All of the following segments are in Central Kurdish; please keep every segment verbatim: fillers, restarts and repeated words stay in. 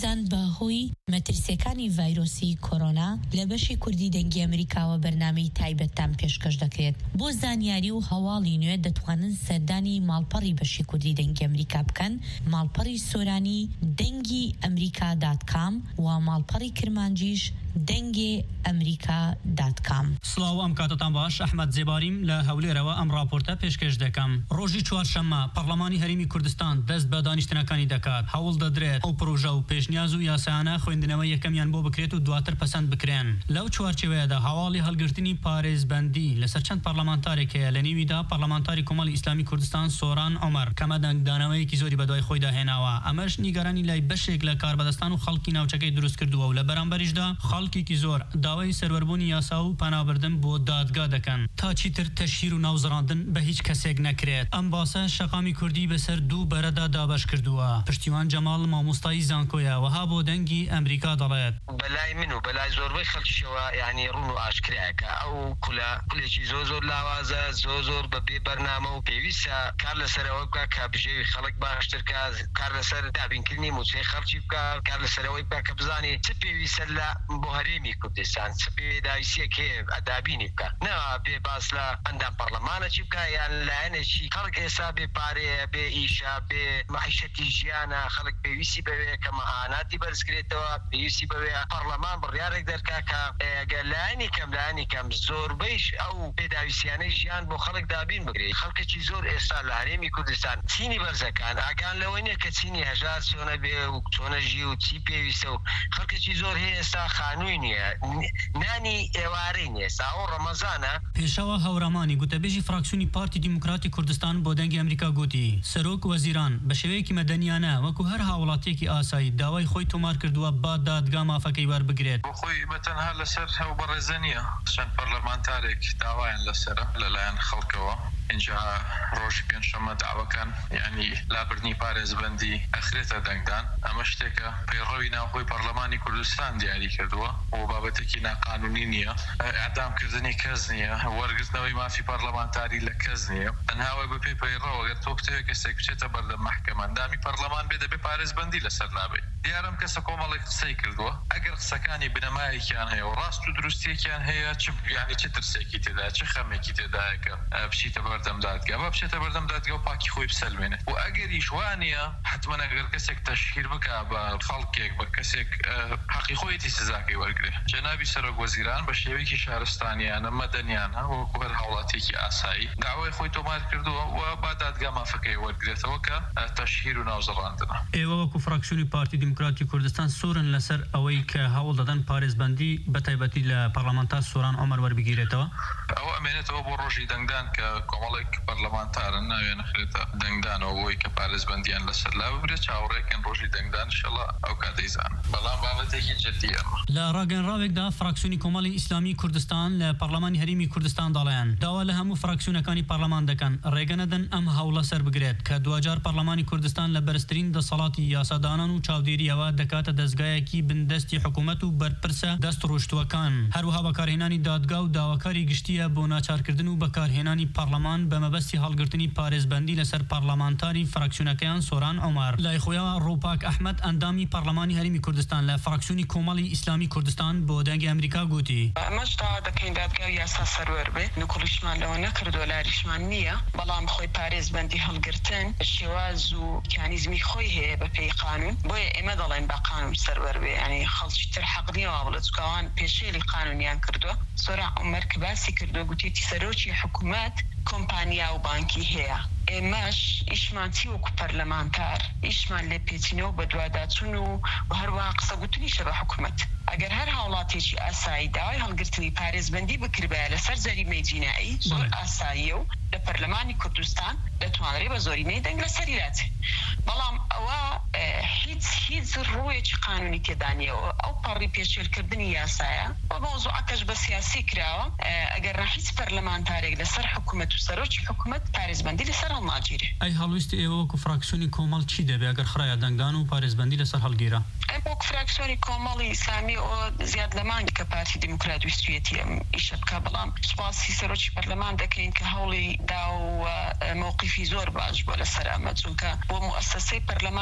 هەڵبەرزاند بە هۆی مەترسیەکانی ڤایرۆسی کۆرۆنا لە بەشی کوردی دەنگی ئەمریکاوە بەرنامەی تایبەتتان پێشکەش دەکرێت. بۆ زانیاری و هەواڵی نوێ دەتوانن سەردانی ماڵپەڕی بەشی کوردی دەنگی ئەمریکا بکەن، ماڵپەڕی سۆرانی دەنگی ئەمریکا دات کام و ماڵپەڕی کرمانجیش دەنگی ئەمریکا دات کام. سڵاو ئەم کاتتان باش، ئەحمەد زێباریم لە هەولێرەوە ئەم راپۆرتە پێشکەش دەکەم. ڕۆژی چوارشەممە پەرلەمانی هەرێمی کوردستان دەست بە دانیشتنەکانی دەکات. هەوڵ دەدرێت ئەو پرۆژە و پێشنیاز و یاسایانە خوێندنەوەی یەکەمیان بۆ بکرێت و دواتر پەسەند بکرێن. لەو چوارچێوەیەدا هەواڵی هەڵگرتنی پارێزبەندی لەسەر چەند پەرلەمانتارێک هەیە. لە نێویدا پەرلەمانتاری کۆمەڵی ئیسلامی کوردستان سۆران عومەر کەمە دەنگدانەوەیەکی زۆری بەدوای خۆی داهێناوە. ئەمەش نیگەرانی لای بەشێک لە کاربەدەستان و خەڵکی ناوچەکەی دروست کردووە و لە بەرامبەریشدا خەڵکێکی زۆر داوای سەروەربوونی یاسا و پەنابردن بۆ دادگا دەکەن تا چیتر تەشهیر و ناوزڕاندن بە هیچ کەسێک نەکرێت. ئەم باسە شەقامی کوردی بەسەر دوو بەرەدا دابەش کردووە. پشتیوان جەماڵ مامۆستایی زانکۆیە وەها بۆ دەنگی ئەمریکا دەڵێت بەلای من و بەلای زۆربەی خەڵکیشەوە یعنی ڕوون و ئاشکرایەکە ئەو کولە کولێکی زۆر زۆر لاوازە، زۆر زۆر بەبێ بەرنامە و پێویستە کار لەسەرەوە بکە کە بژێوی خەڵک باشتر کە کار لەسەر دابینکردنی موچەی خەڵکی بکە، کار لەسەرەوەی بکە کە بزانێ چ پێویستە لە بۆ هەرێمی کوردستان چ پێداویستیەک هەیە ئەدابینی بکە، نەوە بێ باس لە ئەندام پەرلەمانێکی بکە یان لایەنێکی خەڵک ئێستا بێ پارەیە، بێ ئیشە، بێ معیشەتی ژیانە، خەڵک پێویستی بەوێ کە مەعاناتی بەرزکرێتەوە، پێویستی بەوێ پەرلەمان بڕیارێک دەرکا کە ئەگەر لایەنی کەم لایەنی کەم زۆربەیش ئەو پێداویستیانەی ژیان بۆ خەڵک دابین بگرێت. خەڵکێکی زۆر ئێستا لە هەرێمی کوردستان چینی بەرزەکان ئاگان لەوەی نییە کە چینی هەژار چۆنە بێ و چۆنە ژی و چی پێویستە و خەڵکێکی زۆر هەیە ئێستا خانووی نییە، نانی ئێوارەی نییە. ئێستا ئەو ڕەمەزانە. پێشەوە هەورەمانی گوتەبێژی فراکسیۆنی پارتی دیموکراتی کوردستان بۆ دەنگی ئەمریکا گوتی سەرۆک وەزیران بە شێوەیەکی مەدەنیانە وەکو هەر هاوڵاتیەکی ئاسایی داوای خۆی تۆمار کردووە با دادگا مافەکەی وەربگرێت. خۆی بەتەنها لەسەر هەو بەڕێزە نییە، چەند پەرلەمانتارێک داوایان لەسەرە لەلایەن خەڵکەوە. اینجا ڕۆژی پێنجشەممە داواکان یعنی لابردنی پارێزبەندی ئەخرێتە دەنگدان. ئەمە شتێکە پەیڕەوی ناوخۆی پەرلەمانی کوردستان دیاری کردووە و بابەتێکی ناقانونی نییە، ئەعدامکردنی کەس نییە، وەرگرتنەوەی مافی پەرلەمانتاری لە کەس نییە. تەنهاوە بە پێی پەیڕەوە ئەگەر تۆ بتەوێت کەسێک بچێتە بەردەم مەحکەمە ئەندامی پەرلەمان بێ دەبێ پارێزبەندی لەسەر نابێت. دیارەم کەسە کۆمەڵێک قسەی کردووە ئەگەر قسەکانی بنەمایەکیان هەیە و ڕاست و دروستیەکیان هەیە چ یعنی چه ترسێکی تێدا چه خەمێکی تێدایە کە بچیتە بەردەم دادگا با بچێتە بەردەم دادگا و پاکی خۆی بسەلمێنێت. و ئەگەریش وانە حتمما ئەگەر کەسێک تەشهیر بکە بە خەڵکێک بە کەسێک حەقی خۆیەتی سزاکەی وەرگرێ. جەنابی سەرۆک وەزیران بە شێوەیەکی شارستانیانە مەدەنیانە وەکو هەر هاوڵاتێکی ئاسایی داوای خۆی تۆمار کردووە و با دادگا مافەکەی وەرگرێتەوە کە تەشهیر و ناوزەڕاندنە. ئێوە وەکو فراکسیۆنی پارتی دیموکراتی کوردستان سۆرن لەسەر ئەوەی کە هەوڵ دەدەن پارێزبەندی بەتایبەتی لە پەرلەمانتار سۆران عومەر وەربگیرێتەوە. ئەوە ئەمێنێتەوە بۆ ڕۆژی دەنگدان کە کۆمەڵێک پەرلەمانتارن ناوێ نەخرێتە دەنگدانەوە بۆی کە پارێزبەندیان لەسەر لا ببرێت چاوەڕێکن ڕۆژی دەنگدان انشەڵا ئەو کاتەیزان. بەڵام بابەتێکی جددیە. لە ڕاگەنراوێکدا فراکسیۆنی کۆمەڵی ئیسلامی کوردستان لە پەرلەمانی هەرێمی کوردستان دەڵێن داوا لە هەموو فراکسیۆنەکانی پەرلەمان دەکەن ڕێگە نەدەن ئەم هەوڵە سەر بگرێت کە دوجار پەرلەمانی کوردستان لە بەرزترین دەسەڵاتی یاسادانان و چاودێریەوە دەکاتە دەستگایەکی بندەستی حکوومەت و بەرپرسە دەست ڕۆشتووەکان. هەروەها بەکارهێنانی دادگا و داواکاری گشتیە بۆ ناچارکردن و بەکارهێنانی پەرلەمان بە مەبەستی هەڵگرتنی پارێزبەندی لەسەر پەرلەمانتاری فراکسیۆنەکەیان سۆران عومەر. لای خۆیەوە ڕۆپاک ئەحمەد ئەندامی پەرلەمانی هەرێمی کوردستان لە فراکسیۆنی کۆمەڵی ئیسلامی کوردستان بۆ دەنگی ئەمریکا گوتی ئەمەش داوا دەکەین دادگا و یاسا سەروەر بێ، نکوڵیشمان لەوە نەکردووە لاریشمان نییە، بەڵام خۆی پارێزبەندی هەڵگرتن شێواز و میکانیزمی خۆی هەیە بە پێی قانون، بۆیە ئێمە دەڵێن بە قانون سەروەر بێ. ینی خەڵکی تر حەق نییەوە بڵێت چکاوان پێشێلی قانونیان کردووە. سۆران عومەر کە باسی کردووە گوتێتی سەرۆکی حکوومەت کۆمپانیا و بانکی هەیە. ئێمەش ئیشمان چی وەکو پەرلەمانتار ئیشمان لێ پێچینەوە بە دوواداچوون و هەروەها قسەگوتنیشە بە حکوومەت. ئەگەر هەر هاوڵاتێکی ئاسایی داوای هەڵگرتنی پارێزبەندی بکردبایە لەسەر جەریمەی جینایی زۆر ئاساییە و لە پەرلەمانی کوردستان دەتوانرێ بە زۆرینەی دەنگ لەسەری داچێت. بەڵام ئەوە هیچ هیچ ڕوویەکی قانونی تێدا نیەوە. ئەو پەڕی پێشێلکردنی یاسایە بە مۆزوعەکەش بە سیاسی کراوە. ئەگەر هیچ پەرلەمانتارێک لەسەر حکوومەت و سەرۆکی حکوومەت پارێزبەندی لەسەر هەڵناگیرێ. ئەی هەڵویستی ئێوە وەکو فراکسیۆنی کۆمەڵ چی دەبێ ئەگەر خڕایە دەنگدان و پارێزبەندی لەسەر هەڵگیرە؟ ئەم وەکو فراکسیۆنی کۆمەڵی ئیسلامی ئەوە زیاد لە مانگی کە پارتی دیموکرات ویستویەتی ئەم ئیشە بکە، بەڵام سوپاسی سەرۆکی پەرلەمان دەکەین کە هەوڵی دا و موقفی زۆر باش بۆ لەسەر ئەمە، چونکە بۆ موەسسەسەی پەرلەمان شتێکی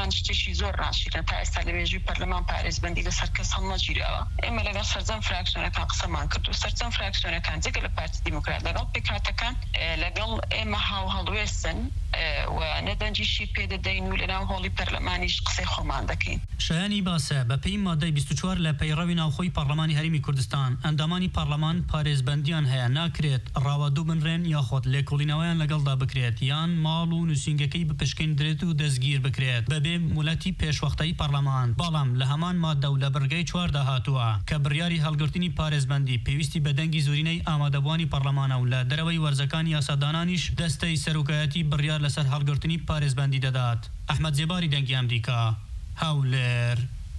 تووشی زۆر ڕاشیدە تا ئێستا لە مێژووی پەرلەمان پارێزبەندی لەسەر کەس هەڵ نەگیراوە. ئێمە لەگەڵ سەرجەم فراکسیۆنەکان قسەمان کرد و سەرجەم فراکسیۆنەکان جێگە لە پارتی دیموکرات لەگەڵ پێکهاتەکان لەگەڵ ئێمە هاو هەڵوێستن و نەدەنجیشی پێدەدەین و لەناو هۆڵی پەرلەمانیش قسەی خۆمان دەکەین. شایانی باسە بە پێی مادەی بیست و چوار لە پەیڕەوی ناوخۆی پەرلەمانی هەرێمی کوردستان ئەندامانی پەرلەمان پارێزبەندیان هەیە ناکرێت ڕاوەدوو بنرێن یاخۆت لێکۆڵینەوەیان لەگەڵدا بکرێت یان ماڵ و نووسینگەکەی بپشکین درێت و دەستگیر بکرێت بەبێ مولەتی پێشوەختەی پەرلەمان. بەڵام لە هەمان مادە و لە بڕگەی چواردا هاتووە کە بڕیاری هەڵگرتنی پارێزبەندی پێویستی بە دەنگی زۆرینەی ئامادەبوانی پەرلەمانە و لە دەرەوەی وەرزەکانی یاسادانانیش دەستەی سەرۆکایەتی بڕیار لەسەر هەڵگرتنی پارێزبەندی دەدات. ئەحمەد زێباری دەنگی ئەمریکا، هەولێر.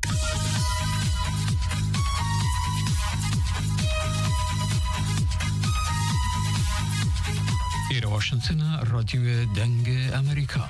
ئێرە واشنتنە ڕادیۆ دەنگ ئەمریکا.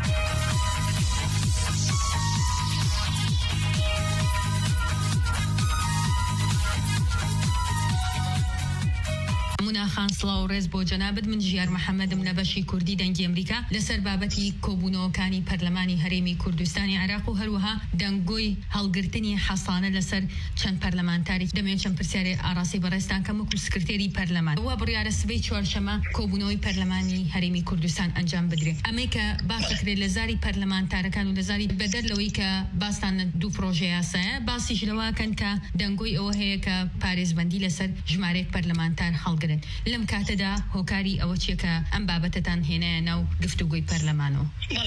خان سڵاو ڕێز بۆ جەنابەت من ژیار محەممەدم لە بەشی کوردی دەنگی ئەمریکا لەسەر بابەتی کۆبوونەوەکانی پەرلەمانی هەرێمی کوردستانی عێراق و هەروەها دەنگۆی هەڵگرتنی حەسانە لەسەر چەند پەرلەمانتاری دەمێت چەند پرسیارێ ئاراسی بەڕێستان کەم وەکو سکرتێری پەرلەمان وە بڕیارە سبەی چوارشەمە کۆبوونەوەی پەرلەمانی هەرێمی کوردستان ئەنجام بدرێت. ئەمەی کە باسەکرێت لە زاری پەرلەمانتارەکان و لە زاری بەدەر لەوەی کە باستان دوو پرۆژە یاسایە باسیش لەوەکەن کە دەنگۆی ئەوە هەیە کە پارێزبەندی لەسەر ژمارەیەک پەرلەمانتار هەڵگرن. لەم کاتەدا هۆکاری ئەوە چیەکە ئەم بابەتتان هێنایە ناو گفتوگۆی پەرلەمانەوە.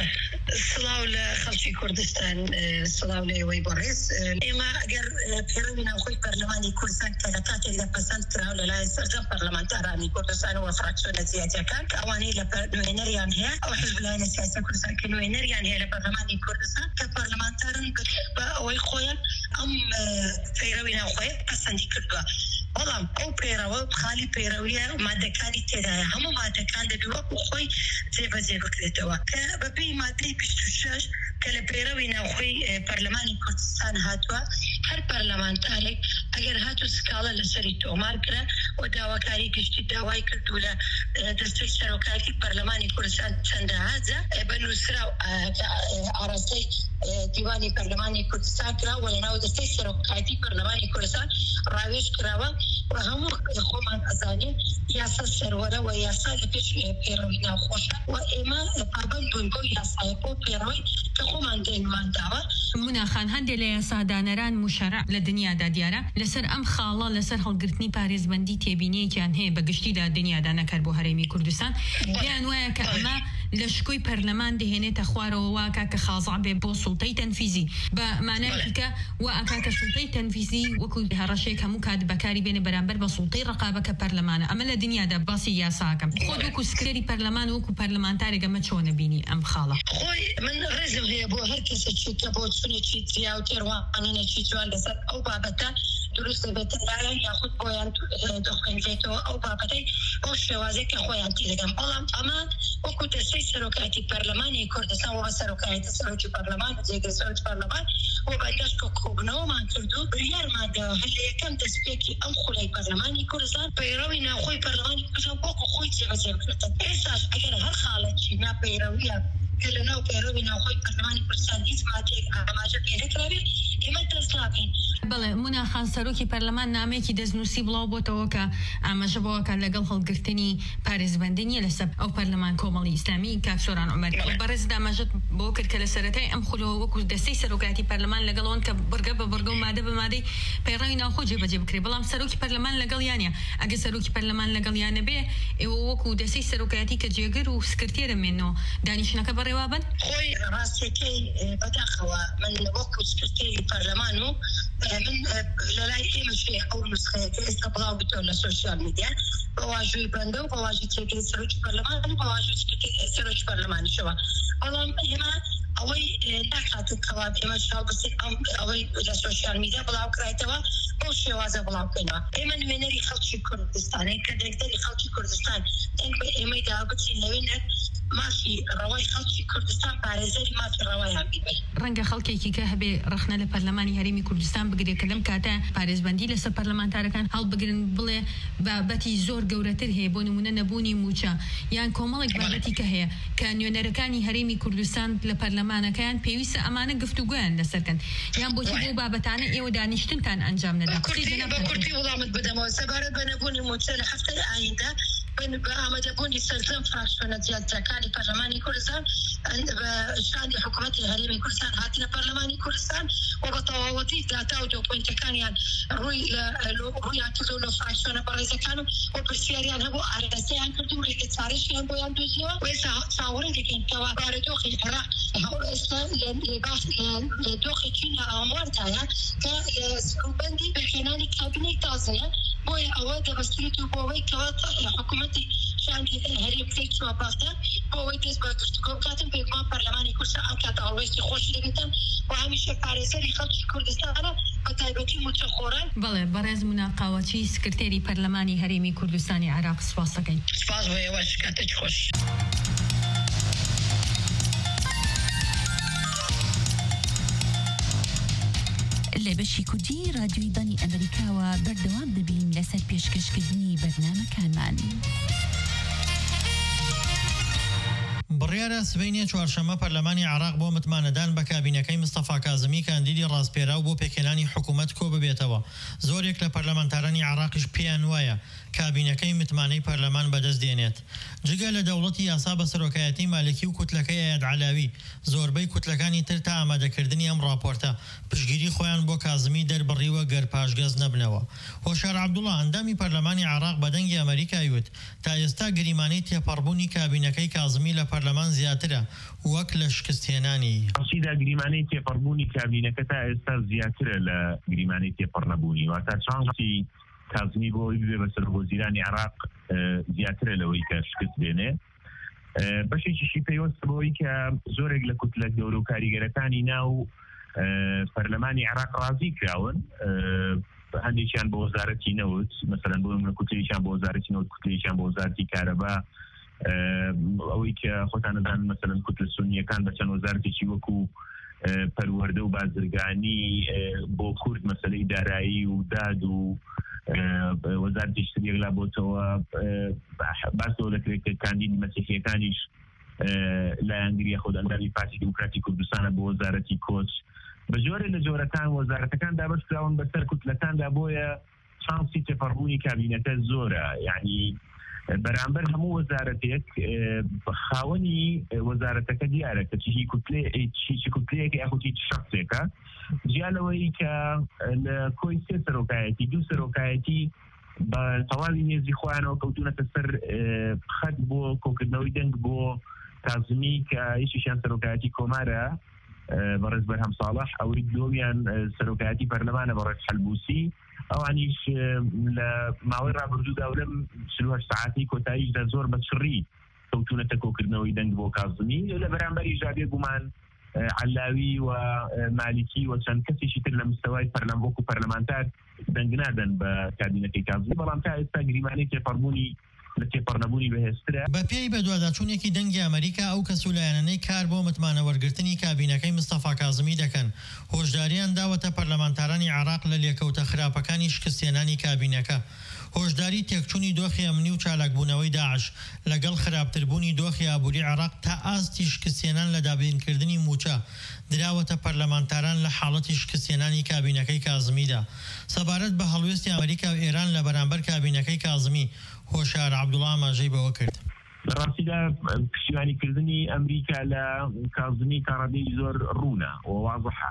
سڵاو لە خەڵکی کوردستان، سڵاو لە ئێوەی بەڕێز. ئێمە ئەگەر پێڕەوی ناوخۆی پەرلەمانی کوردستان کە لە کاتێکدا پەسەند کراوە لەلایەن سەرجەم پەرلەمانتارانی کوردستان و فراکسیۆنە جیاتیەکان کە ئەوانەی لە نوێنەریان هەیە ئەو حزب لایەنە سیاسی کوردستان کە نوێنەریان هەیە لە پەرلەمانی کوردستان کە پەرلەمانتارن بە ئەوەی خۆیان ئەم پەیڕەوی ناوخۆی پەسەندی کردووە. بەڵام ئەو پێڕەوە خالی پێڕەویە مادەکانی تێدایە هەموو مادەکان دەبی وەکو خۆی جێبەجێ بکرێتەوە کە بەپێی مادەی بیست و شەش کە لە پێڕەوی ناوخۆی پەرلەمانی کوردستان هاتووە هەر پەرلەمانتارێک ئەگەر هاتو سکاڵە لەسەری تۆمار کرا و داواکاری گشتی داوای کردو لە دەستەی سەرۆکایەتی پەرلەمانی کوردستان چەندە هەجە بەنووسرا و ئاراستەی دیوانی پەرلەمانی کوردستان کرا و لەناو دەستەی سەرۆکایەتی پەرلەمانی کوردستان ڕاوێژ کراوە و هەموو خۆمان ئەزانین یاسا سەروەرە و یاسا لە پێش پێڕەوی ناوخۆشە و ئێمە پابەند بووین بۆ یاسایە بۆ پێڕەوەی کە خۆمان دێنمان داوە. موناخان هەندێک لە یاسادانەران مشەرع لە دنیادا دیارە لەسەر ئەم خاڵە لەسەر هەڵگرتنی پارێزبەندی تێبینیەکیان هەیە بە گشتیدا دنیادا نەکرد بۆ هەرێمی کوردستان پێیان وایە کە ئەمە لە شکۆی پەرلەمان دەهێنێتە خوارەوە واکە کە خازع بێ بۆ سوڵتەی تەنفیزی بە مانایەکی کە وا ئەکا کە سوڵتەی تەنفیزی وەکو هەڕەشەیەک هەموو کات بەکاری بێنێ بەرامبەر بە سوڵتەی ڕقابەکە پەرلەمانە. ئەمە لە دنیادا باسی یاساکەم خۆ وەکو سکرێری پەرلەمان وەکو پەرلەمانتارێک ئەمە چۆنە بینی ئەم خاڵە؟ خۆی من ڕێزم هەیە بۆ هەر کەسێکی کە بۆ چونێکی جیا و تێڕوانینێکی جوان لەسەر ئەو بابەتە دروست دەبێتە لایەن یاخود بۆیان دەخوێنرێتەوە ئەو بابەتەی ئەو شێوازێک کە خۆیان تێدەگەم. بەڵام ئەمە وەکو دەستەی سەرۆکایەتی پەرلەمانی کوردستان و سەرۆکایەتی سەرۆکی پەرلەمان جێگە سەرۆکی پەرلەمان و بەردەست کە کۆبنەوەمان کردو بریارمان داوە هەر لە یەکەم دەستپێکی ئەم خولەی پەرلەمانی کوردستان پەیڕەوی ناوخۆی پەرلەمانی کوردستان وەکو خۆی جێبەجێ بکرێتە. ئێستاش ئەگەر هەر خاڵێکی ناپەیڕەویە کە لە ناو پەیڕەوی ناوخۆی پەرلەمانی کوردستان هیچ مادەیەک ئاماژە پێ نەکراوێت ئێمە دەست ناکەین. بەڵێ موناخان سەرۆکی پەرلەمان نامەیەکی دەستنووسی بڵاو بۆتەوە کە ئاماژە بۆەکە لەگەڵ هەڵگرتنی پارێزبەندی نیە لەسەر ئەو پەرلەمان کۆمەڵی ئیسلامی کاک سۆران عومەری بەڕێز داماژەت بۆ کرد کە لە سەرەتای ئەم خولەوە وەکو دەستەی سەرۆکایەتی پەرلەمان لەگەڵەوەن کە بڕگە بە بڕگە و مادە بە مادەی پەیڕەوی ناوخۆ جێبەجێ بکرێت. بەڵام سەرۆکی پەرلەمان لەگەڵ یانە ئەگە سەرۆکی پەرلەمان لەگەڵ یانە بێ ئێوە وەکو دەستەی سەرۆکایەتی کە جێگر و سکرتێرە مێنەوە دانیشتنەکە بەڕێوا بن. خۆی ڕاستیەکەی بەداخەوە من وەکو سکرتێری پەرلەمان و من لەلای ئێمە شوێ ئەو نسخەیەکە ئێستا بڵاو بتۆ لە سۆشیال میدیا بەواژووی بەندە و بەواژوی تێگەی سەرۆکی پەرلەمان و بەواژوی سەرۆکی پەرلەمانیشەوە. بەڵام ئێمە ئەوەی ناکاتن کەوا ئێمە چاو بستین ئەوەی لە سۆشیال میدیا بڵاو کرایتەوە بۆ شێوازە بڵاو بکەینەوە. ئێمە نوێنەری خەڵکی کوردستانین کە دەنگدەری خەڵکی کوردستان دەنگ بە ئێمەی داوا بچین لەوێنەر ماشي ڕەوای خەڵکی کوردستان پارێزەری مافی ڕەوایان بیبێت. ڕەنگە خەڵکێکی کە هەبێ ڕخنە لە پەرلەمانی هەرێمی کوردستان بگرێت کە لەم کاتە پارێزبەندی لەسەر پەرلەمانتارەکان هەڵبگرن بڵێ بابەتی زۆر گەورەتر هەیە بۆ نمونە نەبوونی موچە یان کۆمەڵێک بابەتی کە هەیە کە نوێنەرەکانی هەرێمی کوردستان لە پەرلەمانەکەیان پێویستە ئەمانە گفتوگویان لەسەرکەن یان بۆچی بۆ بابەتانە ئێوە دانیشتنتان ئەنجام نەدا. بە کورتی وڵامت بدەمەوە سەبارەت بە نەبوونی موچە لە هەفتەی ئایندا بە ئامادەبوونی سەرجەم فراکسیۆنە زیادەکانی پەرلەمانی کوردستان بە شانی حکوومەتی هەرێمی کوردستان هاتنە پەرلەمانی کوردستان و بە تەواوەتی داتا و دۆکومنتەکانیان ڕووی ڕوویان کردو لە فراکسیۆنە بەڕێزەکان و پرسیاریان هەبوو ئارەستەیان کردو و ڕێگە چارەشیان بۆیان دۆزیەوە و ئێستا چاوەڕێ دەکەین کەوا بارە دۆخی عێراق ئێستا لە دۆخێکی نائاماردایە کە سروبەندی بەهێنانی کابینەی تازەیە بۆیە ئەوە دەبەستێت و بۆەوەی کەوا حکوومەتی شانی هەرێم پێی چواباتە بۆەوەی دەست بە گفتوگۆ بکاتن پێکمان پەرلەمانی کوردستان ئەم کاتە هەڵوێستی خۆشی دەبێتن و هەمیشە پارێزەری خەڵکی کوردستانە بە تایبەتی موچەخۆران. بەڵێ بەڕێز موناقاوەچی سکرتێری پەرلەمانی هەرێمی کوردستانی عێراق سپاس دەکەین. سپاس بۆ ئێوەش کاتێک خۆش. لە بەشی کوردی رادیۆی دانی ئەمریکاوە بەردەوام دەبین لەسەر پێشکەشکردنی بەرنامەکانمان. بڕیارە سبەینێ چوارشەممە پەرلەمانی عێراق بۆ متمانەدان بە کابینەکەی مستەفا کازمی کاندیدی ڕاستپێرا و بۆ پێکێنانی حکوومەت کۆ ببێتەوە. زۆرێک لە پەرلەمانتارانی عێراقیش پێیان وایە کابینەکەی متمانەی پەرلەمان بەدەست دێنێت. جگە لە دەوڵەتی یاسا بە سەرۆکایەتی مالکی و کوتلەکەی ئەیاد عەلاوی زۆربەی کوتلەکانی تر تا ئامادەکردنی ئەم راپۆرتە پشگیری خۆیان بۆ کازمی دەربڕیوە گەر پاشگەز نەبنەوە. هۆشار عەبدوڵڵا ئەندامی پەرلەمانی عێراق بە دەنگی ئەمریکای وت تا ئێستا گریمانەی تێپەڕبوونی کابینەکەی کازمی لە پەرلەمان زیاترە وەک لە شکستهێنانی. ڕاستیدا گریمانەی تێپەڕبوونی کابینەکە تا ئێستا زیاترە لە گریمانەی تێپەڕنەبوونی واتە چانسی کازمی بۆی بێ بە سەرۆکوەزیرانی عێراق زیاترە لەوەی کە شکست بێنێ. بەشێکیشی پێوەست بەوەی کە زۆرێک لە کوتلە گەورە و کاریگەرەکانی ناو پەرلەمانی عێراق ڕازی کراون هەندێکیان بۆ وەزارەتی نەوت مەسەلەن بۆ منە کوتلێکیان بۆ وەزارەتی نەوت کوتلێکیان بۆ وەزارەتی کارەبا ئەوەی کە خۆتان دەدان مەسەلەن کوتلە سونیەکان بە چەند وەزارەتێکی وەکو پەروەردە و بازرگانی بۆ کورد مەسەلەی دارایی و داد و وەزارەتی شتێکلا بۆتەوە باسەوە دەکرێت کە کاندیدی مەسیحیەکانیش لە ئەنگلیە خۆ ئەندامی پارتی دموکراتی کوردستانە بۆ وەزارەتی کۆچ بە جۆرە لە جۆرەکان وەزارەتەکان دابەشکراون بەسەر کوتلەکاندا بۆیە شانسی تێپەڕبوونی کابینەکە زۆرە یعنی بەرامبەر هەموو وەزارەتێک خاوەنی وەزارەتەکە دیارە کە چی کوتلەیەکی یاخودی شخصێکە جیالەوەی کە لە کۆی سێ سەرۆکایەتی دوو سەرۆکایەتی بە تەواوی نێزی خۆیانەوە کەوتونەتە سەر خەت بۆ کۆکردنەوەی دەنگ بۆ کازمی کە هیچیشیان سەرۆکایەتی کۆمارە بەڕێز بەرهەم ساڵح ئەوەی دووەمیان سەرۆکایەتی پەرلەمانە بەڕێز حەلبوسی ئەوانیش لە ماوەی ڕابردوودا و لەم چل و هەشت ساعاتی کۆتاییشدا زۆر بە چڕی کەوتونەتە کۆکردنەوەی دەنگ بۆ کازمی لە بەرامبەری ژابێ گومان عەلاوی و مالکی و چەند کەسێکی تر لە مستەوای پەرلەم وەکو پەرلەمانتار دەنگ نادەن بە کابینەکەی کازمی بەڵام تا ئێستا گریمانەی تێپەڕبوونی لە تێپەڕنەبوونی بەهێزترە. بە پێی بە دوواداچوونێکی دەنگی ئەمریکا ئەو کەسولایەنەی کار بۆ متمانە وەرگرتنی کابینەکەی مستەفا کازمی دەکەن هۆشداریان داوەتە پەرلەمانتارانی عێراق لە لێکەوتە خراپەکانی شکستێنانی کابینەکە. هۆشداری تێکچوونی دۆخی ئەمنی و چالاکبوونەوەی داعش لەگەڵ خراپتربوونی دۆخی ئابووری عێراق تا ئاستی شکستێنان لە دابینکردنی موچە دراوەتە پەرلەمانتاران لە حاڵەتی شکستێنانی کابینەکەی کازمیدا. سەبارەت بە هەڵوێستی ئەمریکا و ئێران لە بەرامبەر کابینەکەی کازمی هۆشار عەبدوڵڵا ئاماژەی بەوە کرد. ڕاستیدا پشتیوانیکردنی ئەمریکا لە کازمی کاڕەدەی زۆر ڕوونە و واضحە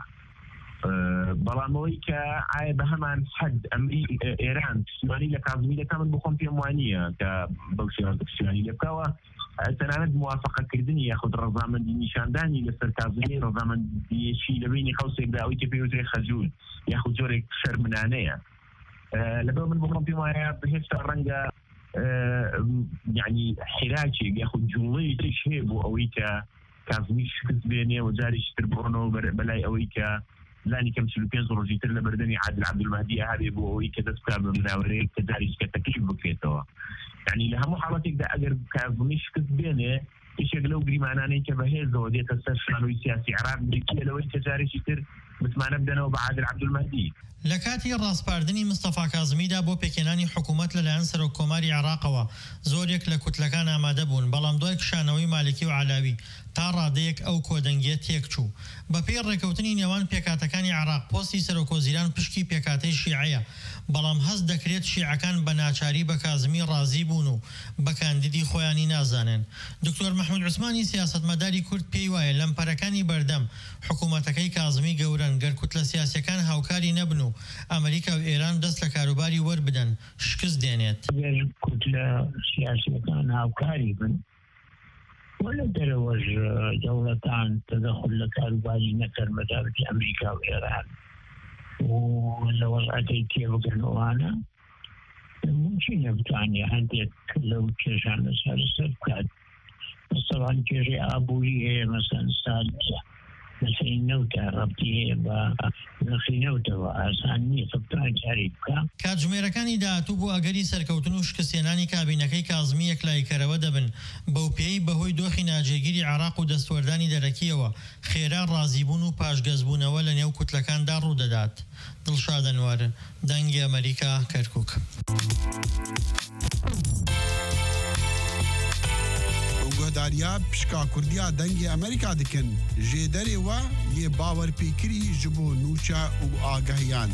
بەڵامەوەی کە ئایا بە هەمان حەد ئەمری ئێران پشتیوانی لە کازمی دەکە من بخۆم پێم وانییە کە بەو شێوازە پشتیوانی لێ بکەوە تەنانەت موافقەکردنی یاخود ڕەزامەندی نیشاندانی لەسەر کازمی ڕەزامەندیەکی لە بینی خەوسێکدا ئەوەی کە پێوترێ خەجوول یاخود جۆرێک شەرمنانەیە لەبەر من بخۆم پێم وایە هێشتا ڕەنگە یعنی حراکێک یاخود جوڵەی تریش هەیە بۆ ئەوەی کە کازمی شکست بێنێ و جاریش تر بڕۆنەوە بەلای ئەوەی کە لانی کەم چل و پێنج ڕۆژی تر لە بەردەمی عادل عەبدولمەهدی هەبێ بۆ ئەوەی کە دەست بکات بە مناوەرەیەک کە جاریش کە تەکلیف بکرێتەوە. یعنی لە هەموو حاڵەتێکدا ئەگەر کازمی شکست بێنێ یەکێک لەو گریمانانەی کە بەهێزەوە دێتە سەر شانۆی سیاسی عراق بکیە لەوەی کە جارێکی تر متمانە بدەنەوە بە عادل عەبدولمەهدی. لە کاتی ڕاستپاردنی مستەفا کاظمیدا بۆ پێکێنانی حکوومەت لەلایەن سەرۆککۆماری عێراقەوە زۆرێک لە کوتلەکان ئامادە بوون، بەڵام دوای کشانەوەی مالکی و علاوی تا ڕادەیەک ئەو کۆدەنگیە تێک چوو. بەپێی ڕێکەوتنی نێوان پێکاتەکانی عێراق پۆستی سەرۆکوەزیران پشکی پێکاتەی شیعەیە، بەڵام هەست دەکرێت شیعەکان بە ناچاری بە کازمی ڕازی بوون و بە کاندیدی خۆیانی نازانن. دکتۆر مەحموود عوسمانی سیاسەتمەداری کورد پێی وایە لەمپەرەکانی بەردەم حکوومەتەکەی کازمی گەورن گەر کوتلە سیاسیەکان هاوکاری نەبن و ئەمریکا و ئێران دەست لە کاروباری وەربدەن شکست دێنێت. کوتلە سیاسیەکان هاوکاری بن ولا دەرەوەش دەوڵەتان تەدەخل لە کاروباری نەکەن بەتابەتی ئەمریکا و ئێران و لە وەضعەتی تێبگەنەوانە ممکنە بتوانێت هەندێک لەو کێشانە سەرسەر بکات. مەسەڵەن کێشەی ئابووری هەیە، مەسەڵەن سال نرخی نەوتە ڕەبتی هەیە بە نرخی نەوتەوە ئاسان نییە بتوانێت جاری بکە. کاتژمێرەکانی داهاتوو بۆ ئەگەری سەرکەوتن و شکستێنانی کابینەکەی کازمی یەکلایکەرەوە دەبن. بەو پێی بەهۆی دۆخی ناجێگیری عێراق و دەستوەردانی دەرەکیەوە خێرا ڕازیبوون و پاشگەزبوونەوە لە نێو کوتلەکاندا ڕوودەدات. دڵشاد ئەنوار، دەنگی ئەمریکا، کەرکووک. گۆداریا پشکا کوردیا دەنگی ئەمریکا دکن ژێ دەرێوە یێ باوەرپێکری ji بۆ نوچە و ئاگەهیان.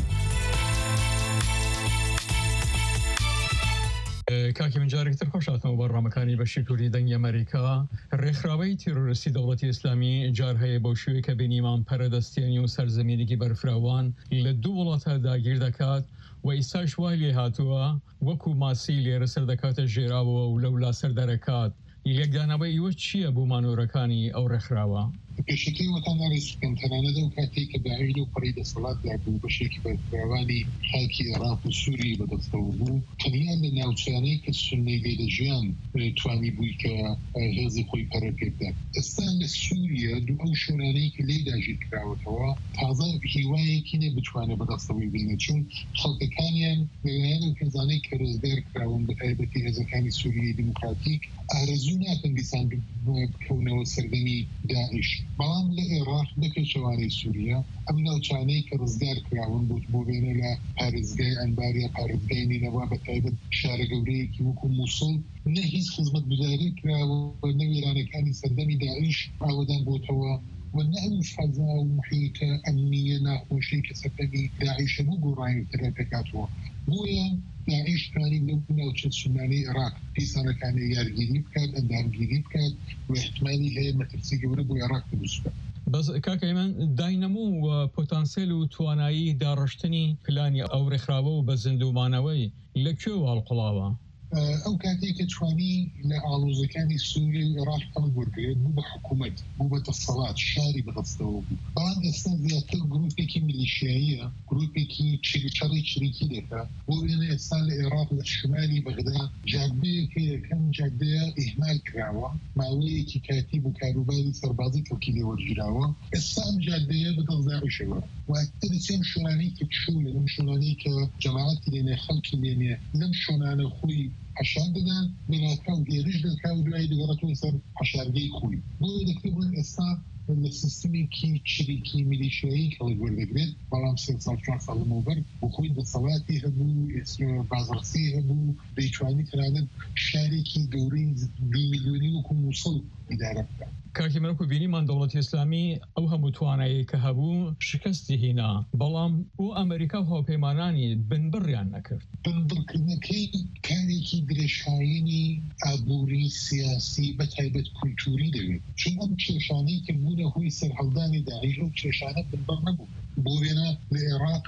کاکی من جارێکتر خۆش هاتمەوە بەڕامەکانی بەشی کوردی دەنگی ئەمریکا. ڕێکخراوەی تیرۆریستی دەوڵەتی ئیسلامی جار هەیە بەو شێوەیە کە بینیمان پەرەدەستێنی و سەرزەمینێکی بەرفراوان لە دوو وڵاتە داگیر دەکات و ئیساش وای لێ هاتووە وەکو ماسی لێرە سەر دەکاتە ژێراوەوە و لەولا سەر دەرەکات. یەکدانەوەی ئیوە چییە بۆ مانۆرەکانی ئەو ڕێکخراوە؟ پێشەکەی وەتانەڕێسکەم تەنانەدا و کاتێک کە داعش و پەڕی دەسەڵاتدا بوو بەشێکی بەرفراوانی خاکی عێراق و سووری بەدەستەوە بوو، تەنیا لە ناوچانەی کە سونەی لێدەژیان توانی بووی کە هێزی خۆی پەرە پێ بدات. ئێستا لە سووریا دوو ئەو شوێنانەی کە لێ داژیر کراوەتەوە تازە هیوایەکی نێ بتوانێت بەدەستەوەی بێنێت، چون خەڵکەکانیان لەلایەن ئەو کەسانەی کە ڕێزگار کراون بە تایبەتی هێزەکانی سووریای دیموکراتیک ئارەزوو ناکەن دیسان بکەونەوە سەردەمی داعش. بەڵام لە عێراق بەپێچەوانەی سووریا ئەم ناوچانەی کە ڕزگار کراون بۆ بۆ بێنە لە پارێزگای ئەنباریا پارێزگای نینەوا بە تایبەت شارە گەورەیەکی وەکو مووسڵ نە هیچ خزمەتگوزاری کراوە نە وێرانەکانی سەردەمی داعش ئاوەدان بۆتەوە وەنە ئەو فەزا و محیتە ئەمنیە ناخۆشی کە سەردەمی داعش بوو گۆڕانی ترە دەکاتەوە. بۆیە داعش توانی لەو ناوچە سونانی عێراق پیسانەکانی یارگیری بکات، ئەندامگیری بکات و احتمالی هەیە مەترسی گەورە بۆ عێراق دروست بکات. بەس کاکەی من داینەموو و پۆتانسیل و توانایی داڕشتنی پلانی ئەو ڕێکخراوە و بە زیندومانەوەی لەکوێ هەڵقوڵاوە؟ ئەو کاتێک کە توانی لە ئاڵۆزەکانی سووری و عێراق هەڵ وەرگرێت بوو بە حکوومەت بوو بە دەسەڵات شاری بەدەستەوە بوو. بەڵام ئێستا زیاتر گروپێکی میلیشیاییە، گروپێکی چریچەڕی چریکی دەکات بۆ وێنە ئێستا لە عێراق لە شمالی بەغدا جادەیەکی یەکەم جادەیە ئیهمال کراوە، ماوەیەکی کاتی بوو کاروباری سەربازی کەڵکی لێ وەرگیراوە. ئێستا ئەم جادەیە بەدەست داعشەوە واتە دەچێن شوێنانەی کە چوو لەم شوێنانەی کە جەماعەتی لێنێ خەڵکی لێنێ لەم شوێنانە خۆی حشان دەدان بێناکە و گێریش دەکا و دوای دەگەڕێتەوە سەر حشارگەی خۆی. بۆیە دەکرێت ئێستا لە سیستمێکی چریکی میلیشیایی کەڵی وەردەگرێت، بەڵام سێ ساڵ چوار ساڵ لەمەوبەر بۆ خۆی دەسەڵاتی هەبوو، بازرسی هەبوو، دەیتوانی تەنانەت شارێکی گەورەی دوو میلیۆنی وەکو مووسڵ ئیدارە بکات. کاکی منکو بینیمان دەوڵەتی ئیسلامی ئەو هەموو توانایی کە هەبوو شکستی هینا، بەڵام بۆ ئەمریکا و هاوپەیمانانی بنبڕیان نەکرد. بنبڕکردنەکەی کارێکی درێژخایینی ئابووری سیاسی بە تایبەت کولتوری دەوێت، چون ئەم کێشانەی کە بوونە هۆی سەرهەڵدانی داعش و کێشانە بنبڕ نەبوو. بۆ وێنە لە عێراق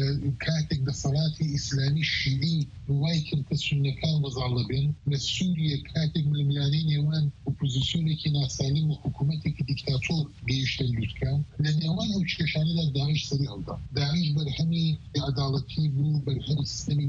کاتێک دەسەڵاتی ئیسلامی شیعی وای کرد کە سوننەکان بەزاڵە بێن، لە سووریە کاتێک ململانەی نێوان ئۆپۆزیسیۆنێکی ناسالم و حکوومەتێکی دیکتاتۆر گەیشتە لوتکان، لە نێوان ئەو کێشانەدا داعش سەری هەڵدا. داعش بەرهەمی عەداڵەتی بوو، بەرهەمی سیستەمی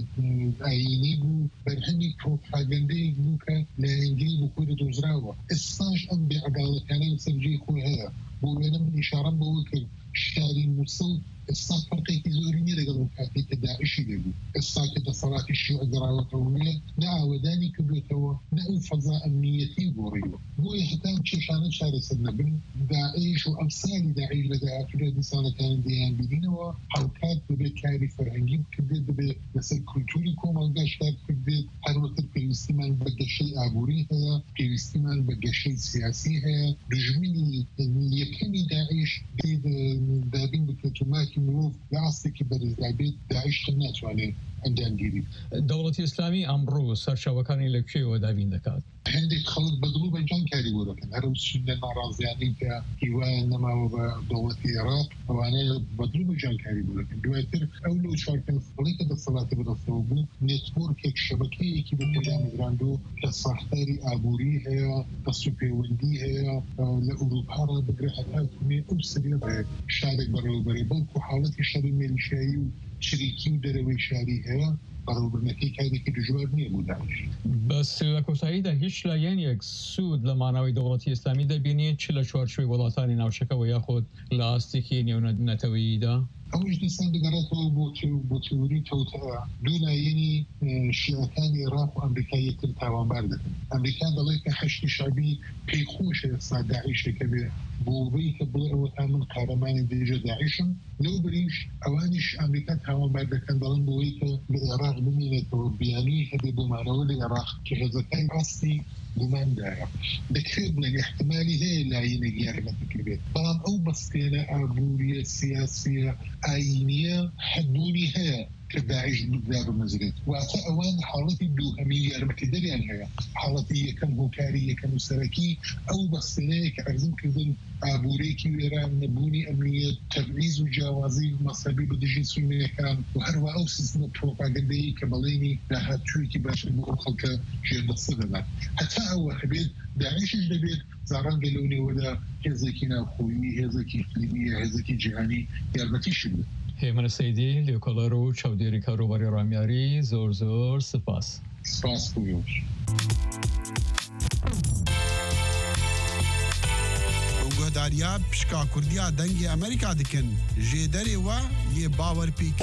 ئاینی بوو، بەرهەمی پرۆپاگەندەیەک بوو کە لە ئەنگلی بۆ خۆی دەدۆزراوە. ئێستاش ئەم بێعەداڵەتانەی سەرجەی خۆی هەیە. بۆ وێنە من ئیشارەم بەوە کرد شاری مووسڵ ئێستا فەرقێکی زۆری نیە لەگەڵ کاتێک کە داعشی دەبوو ئێستا کە دەسەڵاتی شیوع گەڕاوەتەوە نیە نە ئاوەدانی کردوێتەوە نە ئەو فەزا ئەمنیەتی گۆڕیوە بۆیە هەتا کێشانە چارەسەر نەبن داعش و ئەمسالی داعش لە داهاتوودا دیسانەکانی دەیان بینینەوە هەڵکات ببێت کاری فەرهەنگی بکردێت ببێت لەسەر کولتوری کۆمەڵگەش کار بکردێت هەروەکتر پێویستیمان بە گەشەی ئابووری هەیە پێویستیمان بە گەشەی سیاسی هەیە دژمنی یەکەمی داعش دابین بکرێتوماکی مرۆڤ لە ئاستێکی بەرزدابێت داعش ناتوانێت ئەنجامگیری دەوڵەتی ئیسلامی ئەمڕۆ سەرچاوەکانی لەکوێوە دابین دەکات هەندێک خەڵک بەدڵ بەجان کاری بۆ دەکەن هەرو سودە ناڕازیانی کە هیوایە نەماوە بە دەوڵەتی عێراق ئەوانەیە بەدڵ بەجان کاری بۆ دەکەن دوایتر ئەو لەو چوار پێنج ساڵی کە دەسەڵاتی بەدەستەوە بوو نێتوۆرکێک شەبەکەیەکی بە پێدامەگراندۆ کە ساختاری ئابووری هەیە دەستوپەیوەندی هەیە لە ئوروپا ڕابگرێ هەتا کومێ ئەو سەریە شارێک بەڕێوەبەرێ بەڵکو حاڵەتی شەڕی مێلیشایی و چریکی و دەرەوەی شاری هەیە بەڕێوەبردنەکەی کارێکی دژوار نییە بۆ داعش بەس لە کۆتاییدا هیچ لایەنێک سوود لە ماناوی دەوڵەتی ئیسلامی دەبینێت چ لە چوارچووی وڵاتانی ناوچەکەەوە یاخۆت لە ئاستێکی نێونەتەوەییدا ئەوش دیسان دەگەڕێتەوە بۆ تیوری تەوتەوە دوو لایەنی شیعەکانی عێراق و ئەمریکا یەکتر تاوانبار دەکەن ئەمریکا دەڵێت کە هەشتی شعبی پێی خۆشە ئێستا داعیشێکە بێ بۆبەی کە بڵێ ئەوە تا من قارەمانی دێژە داعیشم لەو بریش ئەوانیش ئەمریکا تاوانبار دەکەن دەڵێن بۆی کە لە عێراق بمێنێتەوە بیانی هەبێ بۆمانەوە لە عێراق کە هێزەکانی ڕاستی گوماندایە دەکرێت بڵێن احتمالی هەیە لایەنێک یارمەتی بێت بەڵام ئەو بەستێنە ئابووریە سیاسیە ئاینیە حدودی هەیە کە داعش بگدار و نەزرێت واتە ئەوان حاڵەتی دووهەمی یارمەتی دەریان هەیە حاڵەتی یەکەم هۆکاری یەکەم و سەرەکی ئەو بەستێنەیە کە ئەرزم کردن ئابوورێکی وێران نەبوونی ئەمنیەت تەبعیز و جیاوازی مەسەبی بەدژی سوونیەکان و هەروە ئەو سیستمە پرۆپاگەندەیی کە بەڵێنی داهاتوویەکی باشە بۆ ئەو خەڵکە ژێردەستە دەدات هەتا ئەوە هەبێت داعشش دەبێت زارانگە لەو نێوەدا هێزێکی ناوخۆیی هێزێکی فلیمیە هێزێکی جیهانی یارمەتیشی بێت هێمنە سەیدی لێکۆڵەر و چاودێری کاروباری ڕامیاری زۆر زۆر سپاس سپاس بوویش گۆداریا پشکا کوردیا دەنگی ئەمریکا دکن ژێدەرێ وە یێ باوەڕ پیک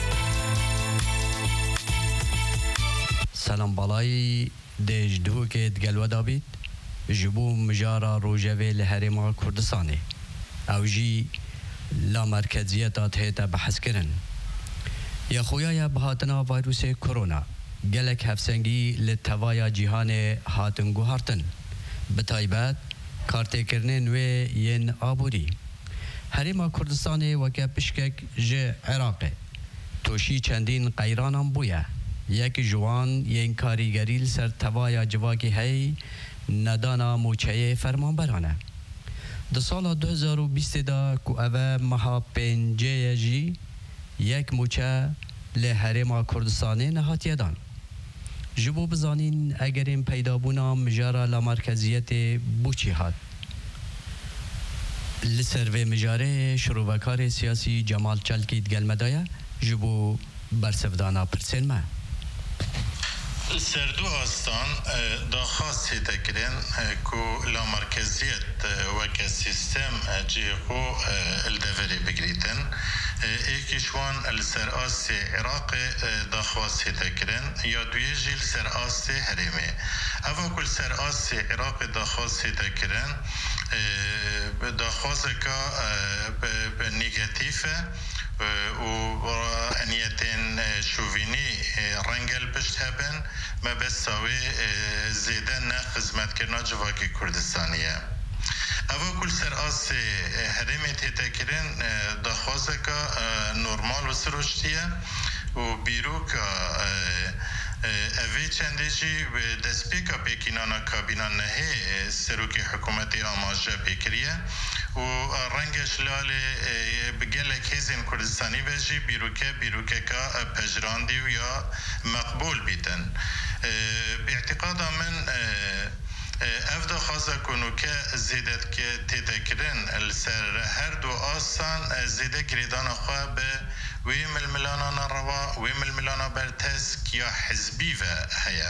سەلام باڵایی دێژدووکێت گەلوەدا بیت ji bo mijara rojevê li Herêma Kurdistanê ew jî la merkeziyeta tête behezkirin Yexuyaya bihatina vayrûsê korona gelek hevsengî li tevaya cîhanê hatin guhartin bi taybet kartêkirinên wê yên aborî Herêma Kurdistanê weke pişkek ji Iraqê toşî çendîn qeyranan bûye yekî ji wan yên karîgerî li ser tevaya civakî hey nedana moçeyê fermanberan e di sala du hezar û bîstê da ku ev e meha pêncê jî yek moçe li Herêma Kurdistanê nehatiye dan ji bo bizanîn egerên peydabûna mijara la merkeziyetê bûçî hat li ser vê mijarê şirovekarê siyasî Cemal Çelkî digelme daye ji bo bersevdana pirsên me سردو آستان داخواست تکرین کو لا مرکزیت وک سیستم جیخو الدوری بگریتن ایکیشوان السر آست عراق داخواست تکرین یا دوی جیل سر آست هریمه اما کل سر آست عراق داخواست تکرین داخواست که نگاتیفه و انیتین شووینی رنگل پشت هبن ما بس ساوی زیده نه خدمت کرنا جواکی کردستانیه اما کل سر آس هرمی تیتا کرن دخوازه که نورمال و سروشتیه و بیرو که اوی چنده جی دسپیکا پیکینانا کابینان نهی سروکی حکومتی آماجه پیکریه و رنگش لاله بگلک هزین کردستانی بجی بیروکه بیروکه که پجراندی و یا مقبول بیتن باعتقاد من افدا خاصه کنو که زیدت که تیتکرین السر هر دو آسان زیده گریدان خواه به وی ململانا روا وی ململانا برتسک یا حزبی و هیا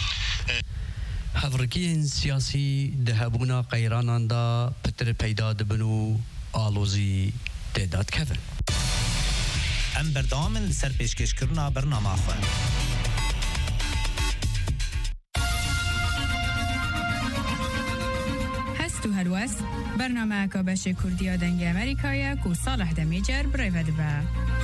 هەڤڕکیên siyasî di hebûna qeyranan da pitir peyda dibin û alozî têda dikevin. ام بردامن لسر پیشکشکرنا برنامه خو هستو هلوس برنامه کابش کردی دنگ امریکایی کو صالح دمیجر برای ودبه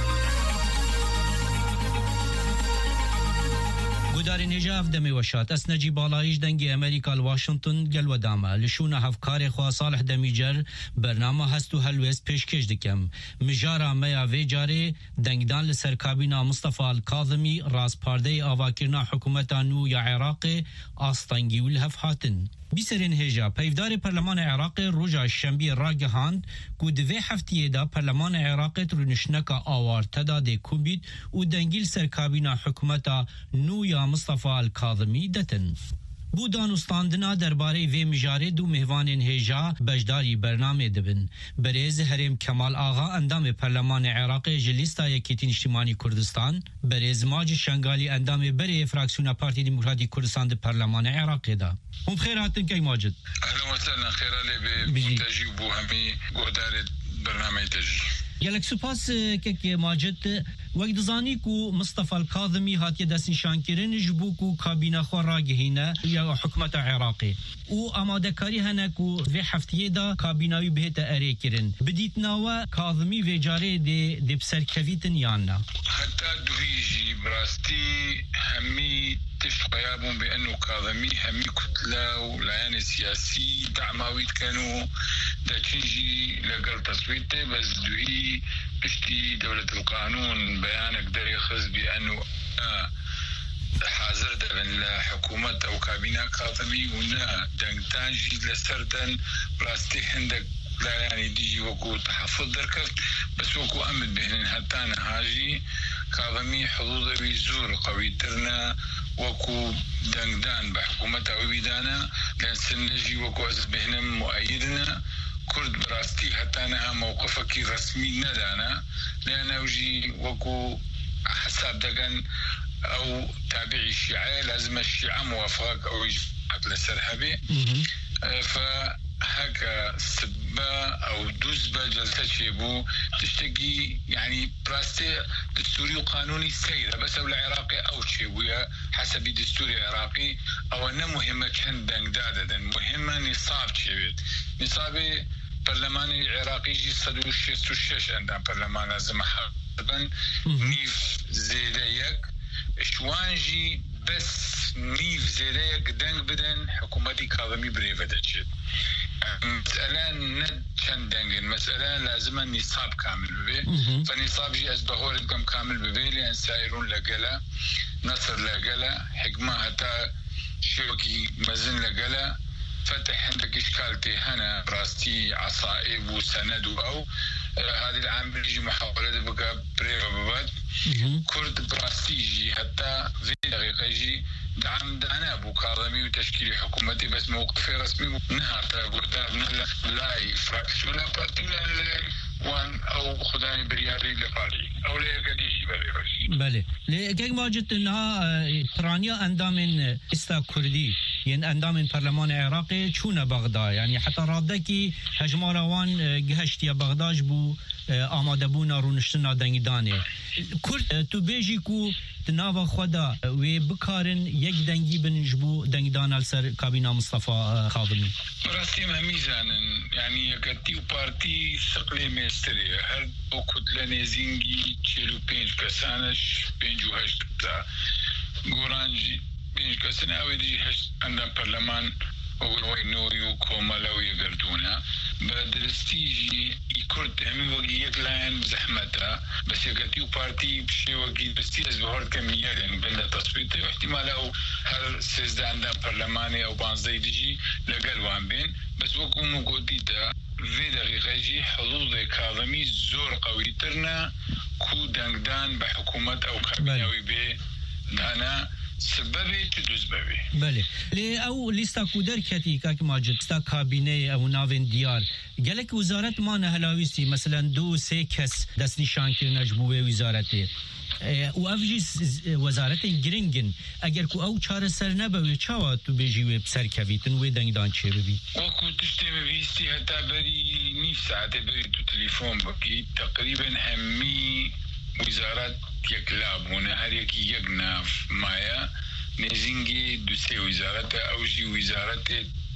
گوداری نجاف دمی وشات اس نجی بالایش دنگ امریکا واشنطن گل و دامه لشونه هفکار خوا صالح دمیجر برنامه هستو هلوس پیشکش دکم مجارا میا وی جاره دنگدان لسر کابینا مصطفى الكاظمی راس پارده آواکرنا حکومتا نو یا عراق آستانگی و الهف هاتن بیسرین هجا پیفدار پرلمان عراق روژا شنبی راگهاند که دوی هفتیه دا پرلمان عراق ترونشنکا آوار تداده کمبید و دنگیل سر کابینا حکومتا نو یا مصطفى الكاظمی دتن. بودان استاندنا درباره وی مجاره دو مهوان هجا بجداری برنامه دبن. برز هرم کمال آغا اندام پرلمان عراق جلیستا یکیتین اجتماعی کردستان برز ماج شنگالی اندام بره فراکسیون پارتی دموکراتی کردستان ده پرلمان عراق دا. هم خیر هاتن کی ماجد. اهلا وسهلا خیر علی بمنتجی و بو همی گودار برنامه تجی. گلک سپاس که ماجد وقت دزانی کو مصطفى الكاظمی هاتیه دست نشان کرن جبو کو کابینه خو راگهینه یا حکومت عراقی او آماده کاری هنه کو وی هفتیه دا کابیناوی بهت اری کرن بدیت ناوا کاظمی و جاره دی دی بسرکویتن یاننا حتی دویجی براستی همی تشقيابهم بأنه كاظمي همي كتلة وليان سياسي دعماويت كانوا داتشيجي لقل تصويته بس دوهي بشتي دولة القانون بيانك دا يخز بأنه آه حاضر دبن لحكومة أو كابينة كاظمي ونا دنگتانجي لسردن براستي هندك لا يعني ديجي وكو تحفظ دركفت بس وكو أمد بهن حتى نهاجي كاظمي حظوظ ويزور قوي ترنا وكو دنگدان بحكومة وبيدانا لأن سنجي وكو أزبهنا مؤيدنا كرد براستي حتى نها موقفك رسمي ندانا لأن وجي وكو حساب دقن أو تابعي الشيعة لازم الشيعة موافقك أو يجفعك لسرحبي فهكا سبا أو دوزبا جلسة شيبو تشتكي يعني براستي دستوري وقانوني سيدة بس أو العراقي أو شيبويا حسب دستوري عراقي أو أنه مهمة كان دنگدادة مهمة نصاب شيبت نصابي برلماني العراقي جي صدو الشيست والشيش عندنا برلمان لازم حربا نيف زيديك شوانجي بس نيف زيديك دنگ بدن حكومتي كاظمي بريفة دجت مسألة ند كان دنگن مسألة لازم النصاب كامل ببي فنصاب جي أزبهور لكم كامل ببي لأن سائرون لقلا نصر لقلا حكمة حتى شوكي مزن لقلا فتح عندك إشكالتي هنا براستي عصائب وسند أو هذه العام بيجي محاولة بقى بريفة بباد كرد براستيجي حتى في دقيقة يجي دعم دانا أبو كاظمي وتشكيل حكومتي بس موقفي رسمي نهار تقول لا يفراكسونا باتنا وان أو خداني برياري لقالي أو لا يقديجي برياري بله لكن واجد انها ترانيا اندام استا كردي يعني اندام البرلمان العراقي شونا بغداد يعني حتى رادكي هجماروان جهشتيا بغداد بو آماده بونا رونشتنا دنگدانه کرد تو بیجی کو تناوا خدا و بکارن یک دنگی بنجبو دنگدان السر کابینا مصطفى كاظمي براسي ميزانن يعني يكتيو بارتي سقلي ميستري هر وكد لنزينجي تشيلو بينج كسانش بينجو هشت بتا غورانجي بينج كسانة اويدي هشت عندنا برلمان وقلوي نوريو كومالاوي قردونا بدرستيجي يكرد همي وقي يكلاين بزحمتها بس يقتيو بارتي بشي وقي درستي ازبهورد كمية يعني بلا تصويت واحتمال او هر سيزده عندنا برلماني او بانزاي ديجي لقلوان بين بس وكو مقودي دا في دقيقة يجي حظوظ كاظمي زور قوي ترنا كو دنگدان بحكومة او كابيناوي بي دانا سببي تدوز ببي بله لي او لستا كودر كتي كاك ماجد ستا كابينه او ناوين ديار قالك وزارت ما نهلاويسي مثلا دو سي كس دس نشان كرنا جبوه وزارته و افجي وزارت گرنگن اگر کو او چاره سر نبوي چاوا تو بيجي بسر كويتن و دنگدان چه بي وكو تشتمي بيستي حتى بري نيف ساعته بري تو تليفون بكي تقريبا همي وزارات يكلابون هريك يجناف مايا نزينجي دوسي وزارات أوجي وزارات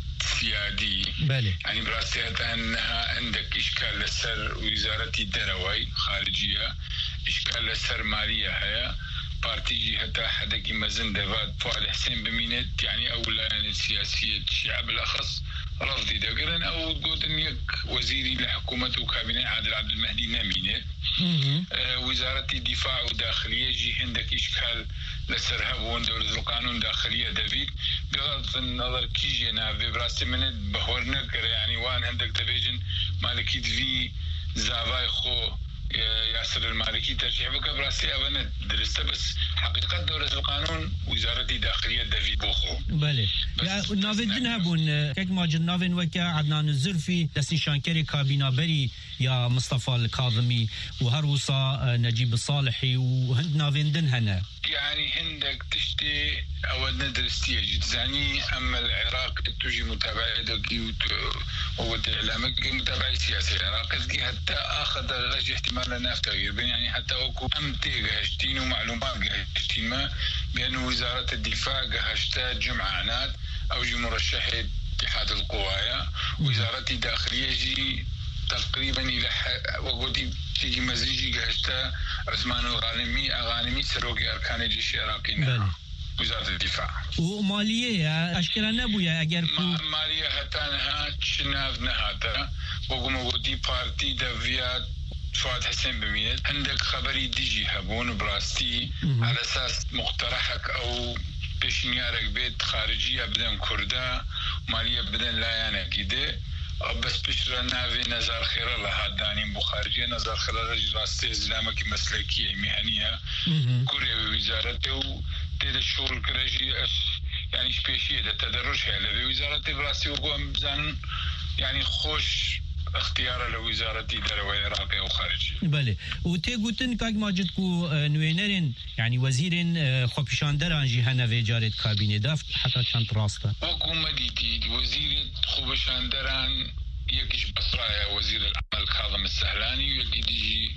سيادي بالي يعني براستها أنها عندك إشكال لسر وزارة الدروي خارجية إشكال لسر مالية هي بارتيجي حتى حدك مزن دفات فؤاد حسين بمينت يعني أولا يعني السياسية الشعب بالأخص رفضي دقرن أو قلت أن يك وزيري لحكومة وكابينة عادل عبد المهدي نمينت آه وزارة الدفاع وداخلية جي عندك إشكال لسرهب وان دولة القانون داخلية دافيد بغض النظر كيجينا في براستي منت بهورنك يعني وان عندك دبيجن مالكي في زافاي خو ياسر المالكي ترشيح بك براسي أبنا درسته بس حقيقة دولة القانون وزارة الداخلية دافيد بوخو بله يا نافذين هبون كيك ماجد نافن وكا عدنان الزرفي دستي شانكري كابينا بري يا مصطفى الكاظمي وهروسا نجيب الصالحي وهند نافن دن هنا يعني هندك تشتي أو ندرستي جزاني أما العراق تجي متابعة دقي وإعلامك متابعة سياسية العراق دقي حتى أخذ غش احتمال ناف تغيير يعني حتى أكو أمتي جهشتين ومعلومات جهشتين ما بأن وزارة الدفاع جهشتا جمعانات أو جي مرشحة اتحاد القوايا وزارة الداخلية جي تقريبا إلى وقودي تيجي مزيجي جهشتا عثمان الغانمي أغانمي سروقي أركان الجيش العراقي وزارة الدفاع ومالية أشكرا نبويا أجر مالية هتانها تشناف نهاتا وقوم وقودي بارتي دافيات فؤاد حسين بمينت عندك خبري ديجي هبون براستي على أساس مقترحك أو بشنيارك بيت خارجية بدن كردا مالية بدن لايانا كده بس بشرا نافي نزار خير الله هاداني بخارجية نزار خير رجل راستي إسلامك مسلكية مهنية كوريا وزارته تيد الشغل كرجي يعني سبيشية ده تدرج هلا وزارة براسي وقوم بزن يعني خوش اختيار لوزارة الدولة العراقية وخارجية. بله. وتقولن كاج ماجد كو نوينرين يعني وزيرين خوبشاندران جهنا في جارة كابينة دافت حتى كانت راسته. وكم ديتي وزيرة خوبشاندران يكش بصرايا وزير العمل كاظم السهلاني ويجي ديجي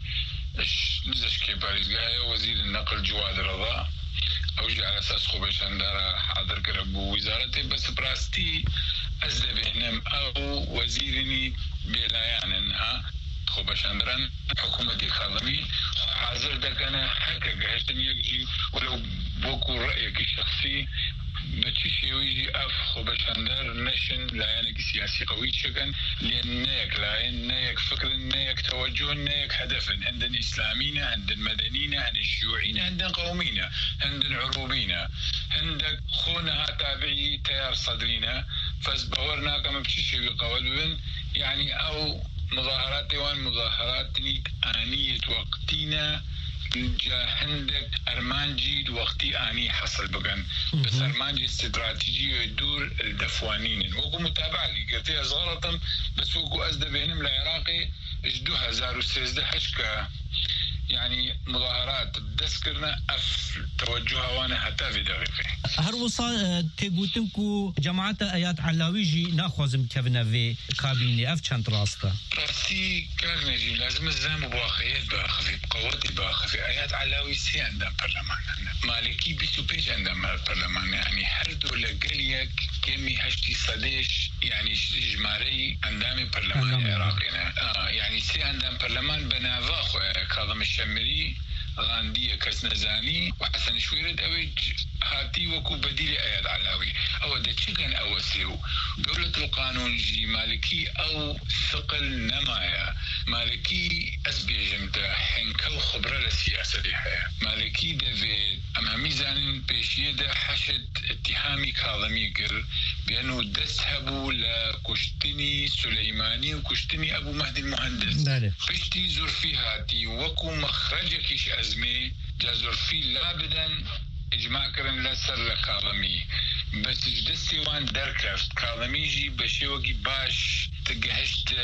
نزش كباريز جاية وزير النقل جواد رضا أو جي على أساس خوبشاندرا حاضر كربو وزارته بس براستي أزدبهنم أو وزيرني بلايان انها خوبشاندران حكومة الكاظمي حاضر دك انا حكا قهشتن يجي ولو بوكو رأيك الشخصي بتشي شيء ويجي اف خوبشاندر نشن لايانك سياسي قوي شكن لان نايك لاين نايك فكر نايك توجه نايك هدف عندن اسلاميين عندن مدنيين عندن الشيوعيين عندن قوميين عندن عروبيين عندك خونها تابعي تيار صدرينا فازبهورنا كما بتشي شيء قول بن يعني او مظاهرات وان مظاهرات آنية وقتنا جا عندك أرمانجي وقتي آني حصل بقن بس أرمانجي استراتيجية يدور الدفوانين وكو متابعة لي قلت يا صغرة بس وكو أزد بينهم العراقي اجدو هزار وسيزده حشكا يعني مظاهرات دسكرنا اف توجهها وانا حتى في دقيقه هروسا تقولتنكو جماعه ايات علاويجي ناخذ كفنا في كابينه اف كانت راستا راسي كان نجي لازم الزام بواخيات باخذ قوتي باخذ ايات علاوي سي عندنا برلمان مالكي بسوبيج عندنا برلمان يعني هردو لقليك كمي هشتي صديش يعني جماري عندنا برلمان العراقي اه يعني سي عندنا برلمان بنافاخو كاظم الشمري غاندية كسنزاني وحسن شويرد أوي هاتي وكو بديل آيات علاوي أو ده تشكن أو سيو دولة القانون جي مالكي أو ثقل نمايا مالكي أسبي جمتا حنكو خبرة للسياسة دي حياة مالكي ده في أما ميزان بيشيه ده حشد اتهامي كاظمي قر بأنه دسهبوا لكشتني سليماني وكشتني أبو مهدي المهندس بشتي زرفي هاتي وكو مخرجكيش أزمي جازر في لابدا إجماع كرن لسر لكاظمي بس جدستي وان دركفت كاظمي جي بشيوكي باش تقهشت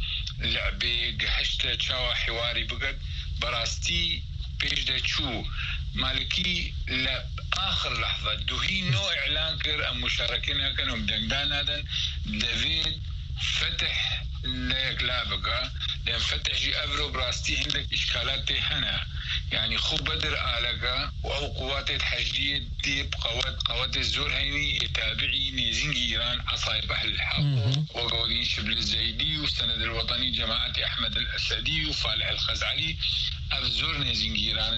لعبي قهشت تشاوى حواري بقد براستي بيش دا تشو مالكي لآخر لحظة دوهي نوع إعلان كر أم مشاركين كانوا بدنقدان هذا دافيد فتح ليك لابقى لأن فتحي أبرو براستي عندك إشكالات هنا يعني خو بدر آلقا أو قوات الحشدية ديب قوات قوات الزور هيني يتابعي نيزين إيران عصايب أهل الحق وقودين شبل الزيدي والسند الوطني جماعة أحمد الأسدي وفالح الخزعلي أفزور نيزين إيران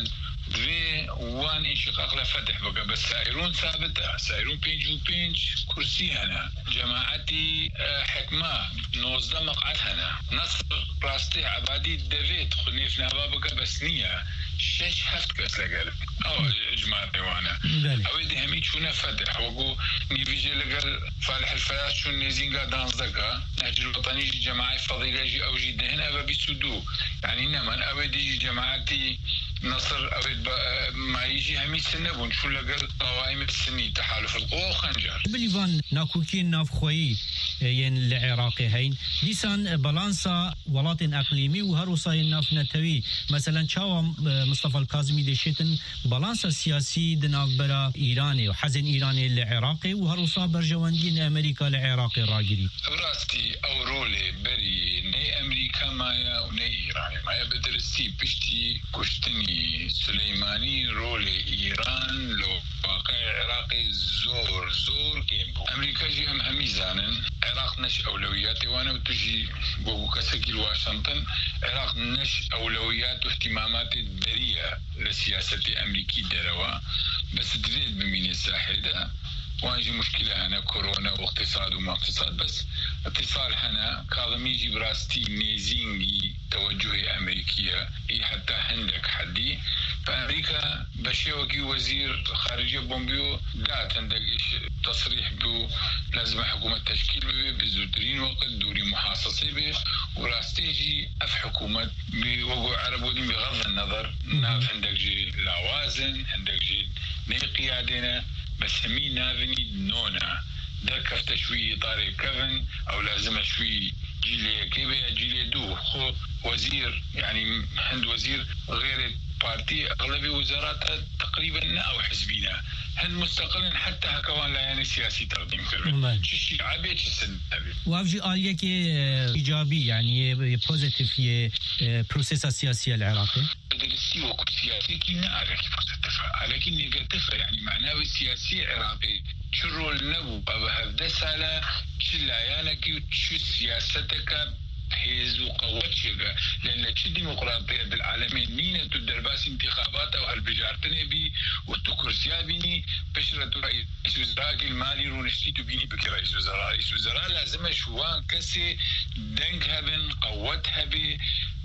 في وان انشقاق لفتح بقى بس سائرون ثابتة سائرون بينج وبينج كرسي هنا جماعتي حكمة نوزده مقعد هنا نصر راستي عبادي دافيد خنيف نابا بقى بس نية شش هفت كس لقل او جماعة وانا او دي هميت شونا فتح وقو نيفيجي لقل فالح الفلاس شون نيزين قادان زكا نهج الوطني جماعي فضيلة جي او جي دهن ابا بيسودو يعني نمان او دي جماعتي نصر او ما يجي همي سنبون شو لقل قوائم السني تحالف القوى وخنجر بليفان ناكوكين نافخوي ين العراقي هين لسان بالانسا ولاطن اقليمي وهروساي الناف نتوي مثلا شاو مصطفى الكاظمي دشيتن بالانسا سياسي دناف برا ايراني وحزن ايراني العراقي وهروسا برجواندين امريكا العراقي راجري براستي او رولي بري ني امريكا مايا وني ايراني مايا بدرسي بشتي كشتني سليماني رولي ايران لو واقع عراقي زور زور كيمبو امريكا جي ام همي زانن عراق نش اولوياتي وانا وتجي بوكو كسكي واشنطن عراق نش اولويات واهتمامات الدريه لسياسه امريكي دروا بس تريد بمين الساحل ده واجي مشكلة هنا كورونا واقتصاد وما اقتصاد بس اتصال هنا كاظمي يجي براستي نيزينجي توجه أمريكية إيه حتى عندك حدي فأمريكا بشيوكي وزير خارجية بومبيو دات عندك تصريح بو لازم حكومة تشكيل به بزودرين وقت دوري محاصصة به وراستي يجي أف حكومة بوقوع عربودين بغض النظر ناف عندك جي لوازن عندك جي ني قيادنا بس همي نافني نونا دركف تشوي إطاري كفن أو لازم شوي جيلي كيبه جيلي دو خو وزير يعني هند وزير غير بارتي أغلبية وزارات تقريبا أو حزبينا هند مستقلين حتى هكوان لا يعني سياسي تقديم كربن شي عبيت السن وافجي آلية كي إيجابي يعني بوزيتيف يه بروسيس السياسي العراقي درستي وقت سياسي كي نعرف كيف لكن نيجاتيف يعني معناه السياسي عراقي شو النبو بهذا سالة شلا يعني كي شو سياستك حيز وقوتشك لأن شو ديمقراطية بالعالمين نينة الدرباس انتخابات أو هالبجارتني بي والتكرسيا بيني بشرة رئيس وزراء المالي رونشتيتو بيني بك رئيس وزراء رئيس وزراء لازم شوان كسي دنكها بن قوتها بي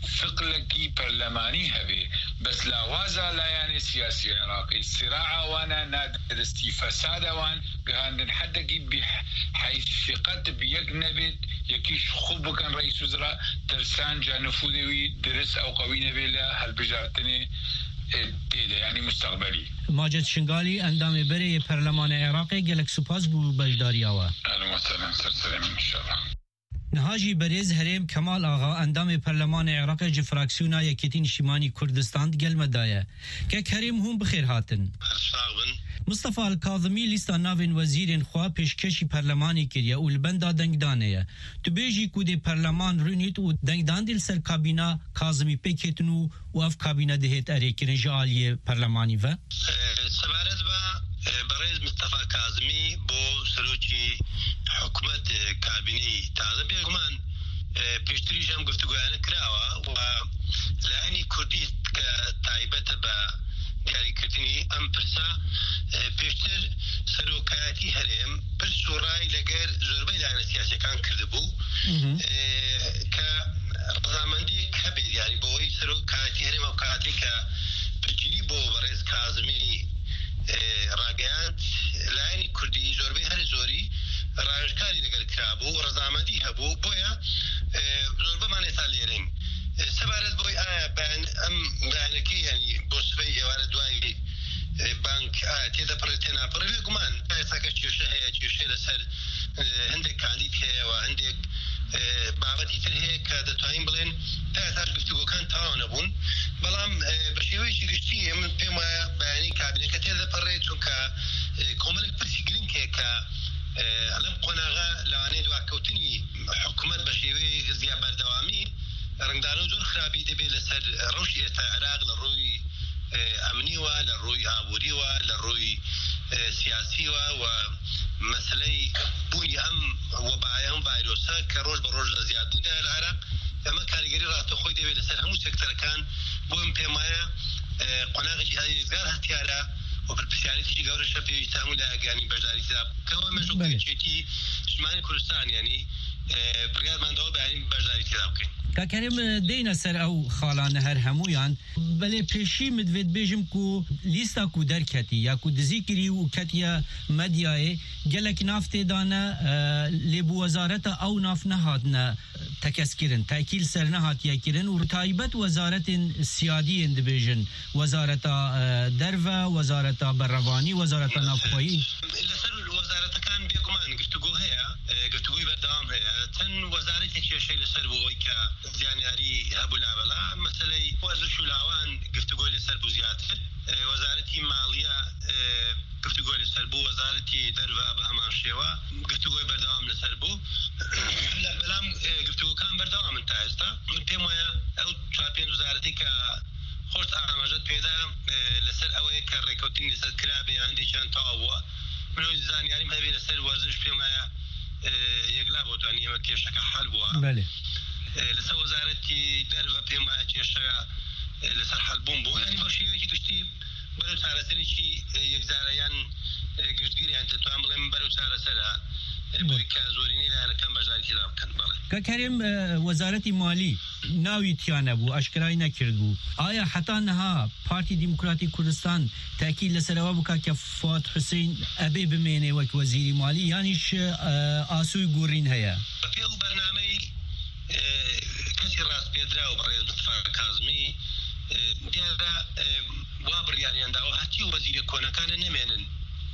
ثقلكي برلماني هبي بس لا وازا لا يعني سياسي عراقي الصراع وانا نادر فساد وان قهان حدكي بحيث ثقت بيجنبت يكيش خوب كان رئيس وزراء ترسان جانفودوي درس او قوي نبي لا هالبجارتني يعني مستقبلي ماجد شنغالي اندام بري برلمان عراقي قالك سوباز بو بجدارياوا اهلا وسهلا سلام ان شاء الله نهاجی بریز هریم کمال آقا اندام پرلمان عراق جفراکسیونا یکیتین شیمانی کردستان گل مدایه که هریم هم بخیر هاتن مصطفى الكاظمي لستا ناوين وزير خوا پیشکشی پرلمانی کریه و البندا دنگدانه تو بیجی کودی پرلمان رونیت و دنگدان دل سر کابینا کاظمی پیکتنو و اف کابینا دهت اری کرن جالیه پرلمانی و سبارت با بریز مصطفى كاظمي بو سروچی حکومت کابینی تازه بیگمان پیشتری جام گفتگویانه کراوه و لعنی کردی که تایبت با دیاری کردنی ام پرسا پیشتر سروکایتی هرم پرس و رای لگر زربه لعنی سیاسی کان کرده بو که رضامندی کبیر یعنی بوی سروکایتی هرم او کاتی که پجیری بو بریز کاظمی راگیان لعنی کردی زربه هر زوری راجکاری لگر کرابو رضامندی هبو بویا زربه معنی سالیرین سبارت بوی آیا بان ام بانکی یعنی بوسفی یوارد دوای بانک آیا تیدا پرتینا پروی گمان پیسا که چیوشه هیا چیوشه لسر هندک کاندید هیا و هندک بابتی تر هیا که دتواین بلین پیسا گفتگو کان تاوانه بون بلام بشیویشی گشتی من پیما بیانی کابینه که تیدا پرید چون که کوملک پرسی گرین که که علم قناغا لواني دوا كوتني حكومت بشيوي زيا بردوامي رنگدانە زۆر خراپی دەبێت لەسەر ڕەوشی ئێستا عێراق لە ڕووی ئەمنیوە لە ڕووی ئابووریوە لە ڕووی سیاسیوە و مەسلەی بوونی ئەم وەبایە ئەم ڤایرۆسە کە ڕۆژ بە ڕۆژ لە زیادبوودا لە عێراق ئەمە کاریگەری ڕاستەخۆی دەبێت لەسەر هەموو سێکتەرەکان بۆ ئەم پێم وایە قۆناغێکی ئاگار هەتیارە و پرسیارەتێکی گەورەشە پێویستە هەموو لایەکانی بەشداری تێدا بکەوە مەژوکێتی ژمانی کوردستان یعنی بڕیارماندەوە بەیانی بەشداری تێدا بکەین. کاکەرێم دێنە سەر ئەو خاڵانە هەر هەمویان بەلێ پێشی مدوێت بێژم کو لیستا کو دەرکەتی یا کو دزی کری و کەتیە مەدیایێ gelek nav têdane lê bi wezareta ew nav nehatine tekeskirin tekîl ser nehatiye kirin û taybet wezaretên siyadiyên dibêjin wezareta derve wezareta berrevanî wezareta navxweyî وەزارەتەکان بێگومان گفتوگۆ هەیە گفتوگۆی بەردەوام هەیە چەند وەزارەتێک کێشەی لەسەر بووەوەی کە زیانیاری هەبوو لابەلا مەسەلەی وەرزش و لاوان گفتوگۆی لەسەر بوو زیاتر وەزارەتی ماڵیە گفتوگۆی لەسەر بوو وەزارەتی دەرڤە بە هەمان شێوە گفتوگۆی بەردەوام لەسەر بوو بەڵام گفتوگۆکان بەردەوامن تا ئێستا من پێم وایە ئەو چوار پێنج وەزارەتی کە خۆش ئاماژەت پێدا لەسەر ئەوەیە کە ڕێکەوتنی لەسەر کرابێ هەندێکیان تەواو بووە من زانیاریم هەبێ لەسەر وەرزش پێم وایە یەکلا بۆ توانی ئێمە کێشەکە حەل بووە لەسەر وەزارەتی دەرڤە پێم وایە کێشەیە لەسەر حەل بوون بوو ینی بۆ شێوەیەکی گشتی بەرەو چارەسەرێکی یەکجارەیان گشتگیریان دەتوان بڵێم بەرەو چارەسەرە بۆی کە زۆرینەی لایەنەکان بەشداری تێدا بکەن بەڵێ. کاکەرێم وەزارەتی مالی ناوی تیا نەبوو ئاشکرای نەکرد بوو ئایا حتا نەها پارتی دیموکراتی کوردستان تاکید لەسەرەوە بکات کە فواد حوسێن ئەبێ بمێنێ وەک وەزیری مالی یانیش ئاسووی گوڕین هەیە؟ بەپێ و بەرنامەی کەسی ڕاستپێدرا و بەڕێز مستەفا کاظمی دیارە وا بڕیاریانداوە هەرچی وەزیرە کۆنەکانە نەمێنن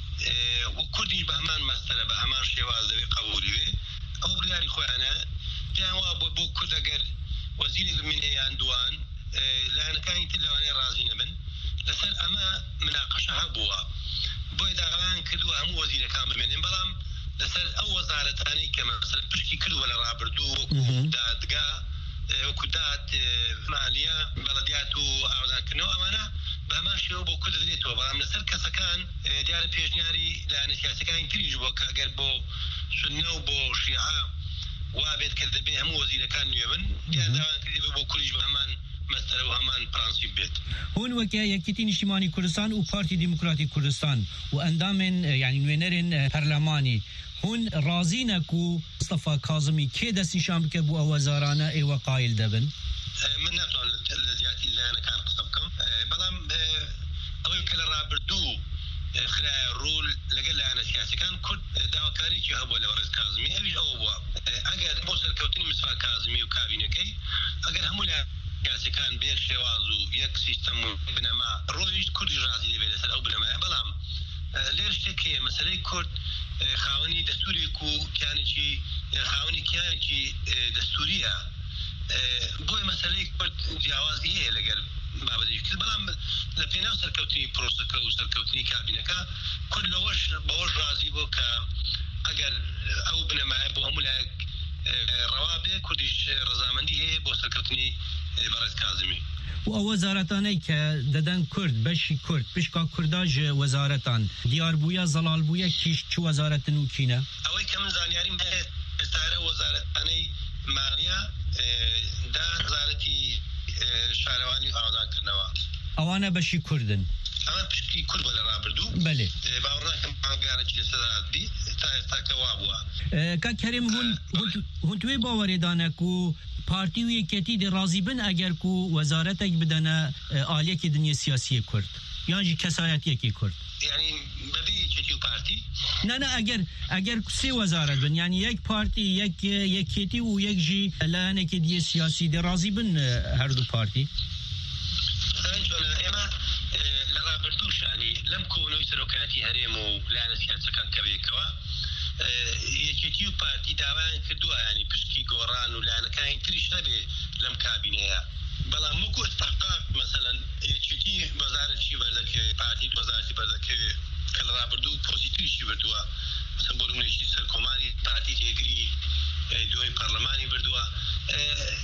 و کوردیش بە هەمان مەستەرە بە هەمان شێواز دەبێ قبولی وێ ئەو بڕیاری خۆیانە پێیان وا بۆ بۆ کورد ئەگەر وەزیرێک بمێنێیان دوان لایەنەکانی تر لەوانەیە ڕازی نەبن لەسەر ئەمە مناقەشە هەبووە بۆی داوایان کردووە هەموو وەزیرەکان بمێنێن بەڵام لەسەر ئەو وەزارەتانەی کە مەسەر پشتی کردووە لە ڕابردوو وەکو دادگا وەکو داد مالیە بەڵەدیات و ئاودانکردنەوە ئەمانە بە هەمان شێوە بۆ کورد دەدرێتەوە بەڵام لەسەر کەسەکان دیارە پێشنیاری لایەنە سیاسیەکانی تریش بۆ کە ئەگەر بۆ سوننە و بۆ شیعە وابێت کە دەبێ هەموو وەزیرەکان نوێ بن دیار داوایان کردی بۆ کوردیش بە هەمان مەستەرە و هەمان پرانسیب بێت. هون وەکە یەکێتی نیشتیمانی کوردستان و پارتی دیموکراتی کوردستان و ئەندامên یعنی نوێنەرên پەرلەمانی هون رازینە و مستەفا کاظمی کێ دەستنیشان بکە بۆ ئەو وەزارانە ئێوە قایل دەبن؟ من ناتوان لە زیاتی لایەنەکان قسە بکەم بەڵام ئەوەی کە لە ڕابردوو خرایە ڕوو لەگەڵ لایەنە سیاسیەکان کورد داواکاریی هەبووە لە بەڕێز کاظمی ئەویش ئەوە بووە ئەگەر بۆ سەرکەوتنی مستەفا کاظمی و کابینەکەی ئەگەر هەموو لایەنە سیاسیەکان بە یەک شێواز و یەک سیستەم و بنەما ڕۆیشت کوردی ڕازی دەبێت لەسەر ئەو بنەمایە بەڵام لێر شتێک هەیە مەسەلەی کورد خاوەنی دەستورێک و کیانێکی خاوەنی کیانێکی دەستوریە بۆی مەسەلەی کورد جیاوازی هەیە لەگەر بابەتی کرد بەڵام لە پێناو سەرکەوتنی پرۆسەکە و سەرکەوتنی کابینەکە کورد لەوەش بەوەش ڕازی بۆ کە ئەگەر ئەو بنەمایە بۆ هەموو لایەک ڕەوا بێ کوردیش ڕەزامەندی هەیە بۆ سەرکەوتنی بەڕێز کاظمی. و ئەو وەزارەتانەی کە دەدەن کورد بەشی کورد پشکا کورداژ وەزارەتان دیاربوویە زەڵالبوویە کیش چ وەزارەتن و کینە؟ ئەوەی کە من زانیاریم هەیە ئێستارە وەزارەتانەی مالیە دا وەزارەتی شارەوانی و ئاودانکردنەوە ئەوانە بەشی کوردن ئەمە پشتی کورد بە لە ڕابردوو بەلێ باوەڕ ناکەم ئاگارێکی لەسەر بی تا ئێستا کە وا بووە کاکەرێم هون توێ باوەڕێدانە و پارتی و یەکێتی دێ ڕازی بن ئەگەر و وەزارەتێک بدەنە ئالەیەکی دنیا سیاسی کورد یانجی کەسایەتیەکی کورد یعنی بەبێ یەکێتی و پارتی نه نه ئەگەر ئەگەر سێ وەزارەت بن یعنی یەک پارتی یەک یەکێتی و یەکژی لایەنێکی دیە سیاسی دێ ڕازی بن هەردوو پارتی ئێمە لە ڕابردووشانی لەم کۆنەوەی سەرۆکایەتی هەرێم و لایەنە سیاسەکان کە بێکەوە یەکێتی و پارتی داوایان کردووە ینی پشکی گۆڕان و لایەنەکانی تریش هەبێ لەم کابینەیە بەڵام وەکو ئستحقاق مەسەلەن یەکێتی وەزارەتی بەردەکەوێت پارتی وەزارەتی بەردەکەوێت کە لە ڕابردوو پۆسی تریشی بردووە مەسەن بۆ نمونەیەکی سەرکۆماری پارتی تێگری دوای پەرلەمانی بردووە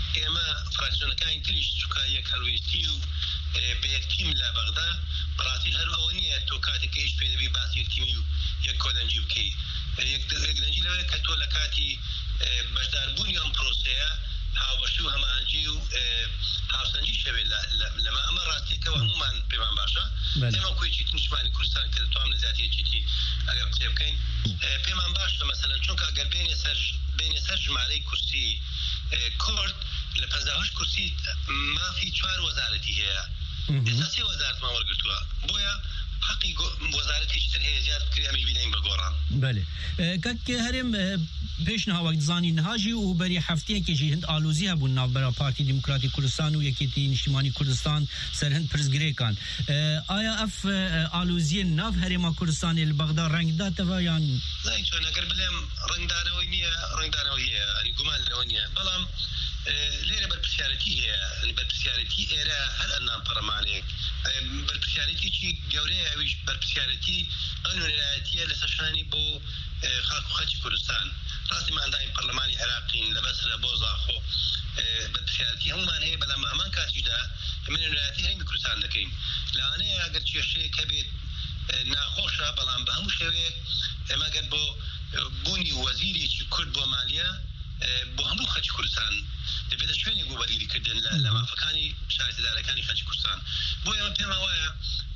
ئێمە فراکسیۆنەکانی تریش چووکە یەک هەڵوێستی و بە یەکتیم لە بەغدا بەڕاستی هەر ئەوە نییە تۆ کاتێککە هیچ پێ دەبی باسی یەکتیمی و یەک کۆدەنجی بکەی یەکدەنجی لەوەیە کە تۆ لە کاتی بەشداربوونی ئەم پرۆسەیە هاوبەشی و هەماهەنگی و هاوسەنجی شەوێت لەمە ئەمە ڕاستیەکەەوە هەمومان پێمان باشە ئێمە کوێکی نیشتمانی کوردستان کە دەتوانم لە زیاتیەکی ئەگەر قسێ بکەین پێمان باشە مەسەلەن چونکە ئەگەر بینێ سەر بینێ سەر ژمارەی کورسی کورد لە پەنجا و هەشت کورسی مافی چوار وەزارەتی هەیە ئێستا سێ وەزارەتمان وەرگرتووە بۆیە حقی وەزارەتێکی تر هەیە زیاد بکرێ ئەمی بینین بە گۆڕان بله کاک هەرێم پێشنهاوەک دزانی نهاژی و بەری هەفتەیەکێکی هەند ئالۆزی هەبوون ناوبەرە پارتی دیموکراتی کوردستان و یەکێتی نیشتیمانی کوردستان سەر هەند پرسگرێکان ئایا ئەف ئالۆزیە ناو هەرێما کوردستانی لە بەغدا ڕەنگداتەوە یان چۆن ئەگەر بڵێم ڕەنگدانەوەی نییە ڕەنگدانەوەی هەیە ئەنی گومان لەوە نییە بەڵام لێرە بەرپرسیارەتی هەیە بەرپرسیارەتی ئێرە هەر ئەنام پەرلەمانێک بەرپرسیارەتێکی گەورەیە ئەویش بەرپرسیارەتی ئەو نوێنەرایەتیە لە سەرشانی بۆ خاک و خەچی کوردستان ڕاستی مانداین پەرلەمانی عێراقین لەبەسرە بۆ زاخۆ بەرپرسیارەتی هەمومان هەیە بەڵام هەمان کاتیشدا من نوێنەرایەتی هەرێمی کوردستان دەکەین لەوانەیە ئەگەر کێشەیەک هەبێت ناخۆشە بەڵام بە هەموو شێوەیەک ئێمە گەر بۆ بوونی وەزیرێکی کورد بۆ مالیە بۆ هەموو خەچی کوردستان دەبێتە شوێنێک بۆ بەریریکردن لە مافەکانی شارەتەدارەکانی خەچی کوردستان بۆ ئێمە پێمان وایە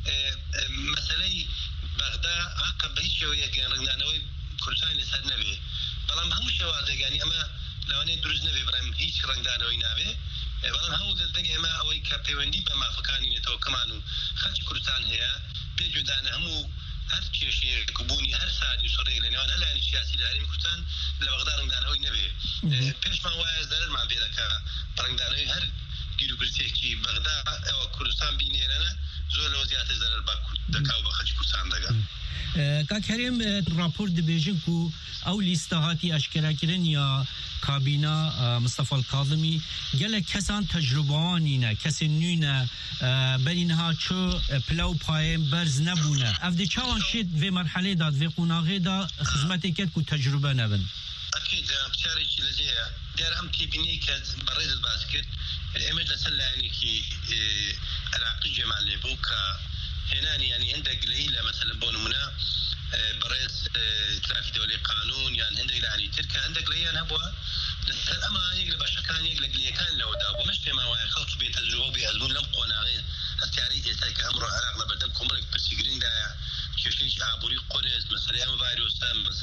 مەسەلەی بەغدا حقە بە هیچ شێوەیەک ڕنگدانەوەی کوردستان لەسەر نەبێ بەڵام هەموو شێوازێکانی ئەمە لەوانەیە دروست نەبێ بەڵام هیچ ڕنگدانەوەی نابێ بەڵام هەموو دەستەنگ ئێمە ئەوەی کە پەیوەندی بە مافەکانی نێتەوەکەمان و خەچی کوردستان هەیە بێجودانە هەموو هەر کێشەیەک بوونی هەر سادی و سۆڕێک لە نێوان هەلانی سیاسی لە هەرێمی کوردستان لە بەغدا ڕنگدانەوەی نەبێ پێشمان وایە زەرمان پێ دەکا ڕنگدانەوەی هەر گیرروگرتێکی بەغدا ئەوە کوردستان بینێرەنە زۆر لەوە زیاتر زەرەر دەکا و بە خەچی کوردستان دەگا کاک هەرێم راپۆر دەبێژن و ئەو لیستە هاتی ئەشکراکردن یا کابینا مستەفا کاظمی gelek kesan tecrübanîne kesên nû ne berîniha çi pila û payên berz nebûne ev di çawan şêt vê merhelê da vê qûnaxê da xizmetê ket ku tecrübe nebin أكيد بشاركي لجيا دير هم تبيني كز بريد الباسكت الإيمج لسلاني كي عراقي جمال لبوكا هنا يعني عندك قليلة مثلا بونمنا بريد ترافي دولي قانون يعني عندك يعني تركا عندك قليلة نبوة لسه أما يقلب عشان يقلب لي كان لو دا ومش بما هو خلق بتجربة بأزمون لم قناعي التعريض يسأل كأمر عراق لبردم كمرك برسيجرين دا كيفيش عبوري قرز مثلا أم فيروس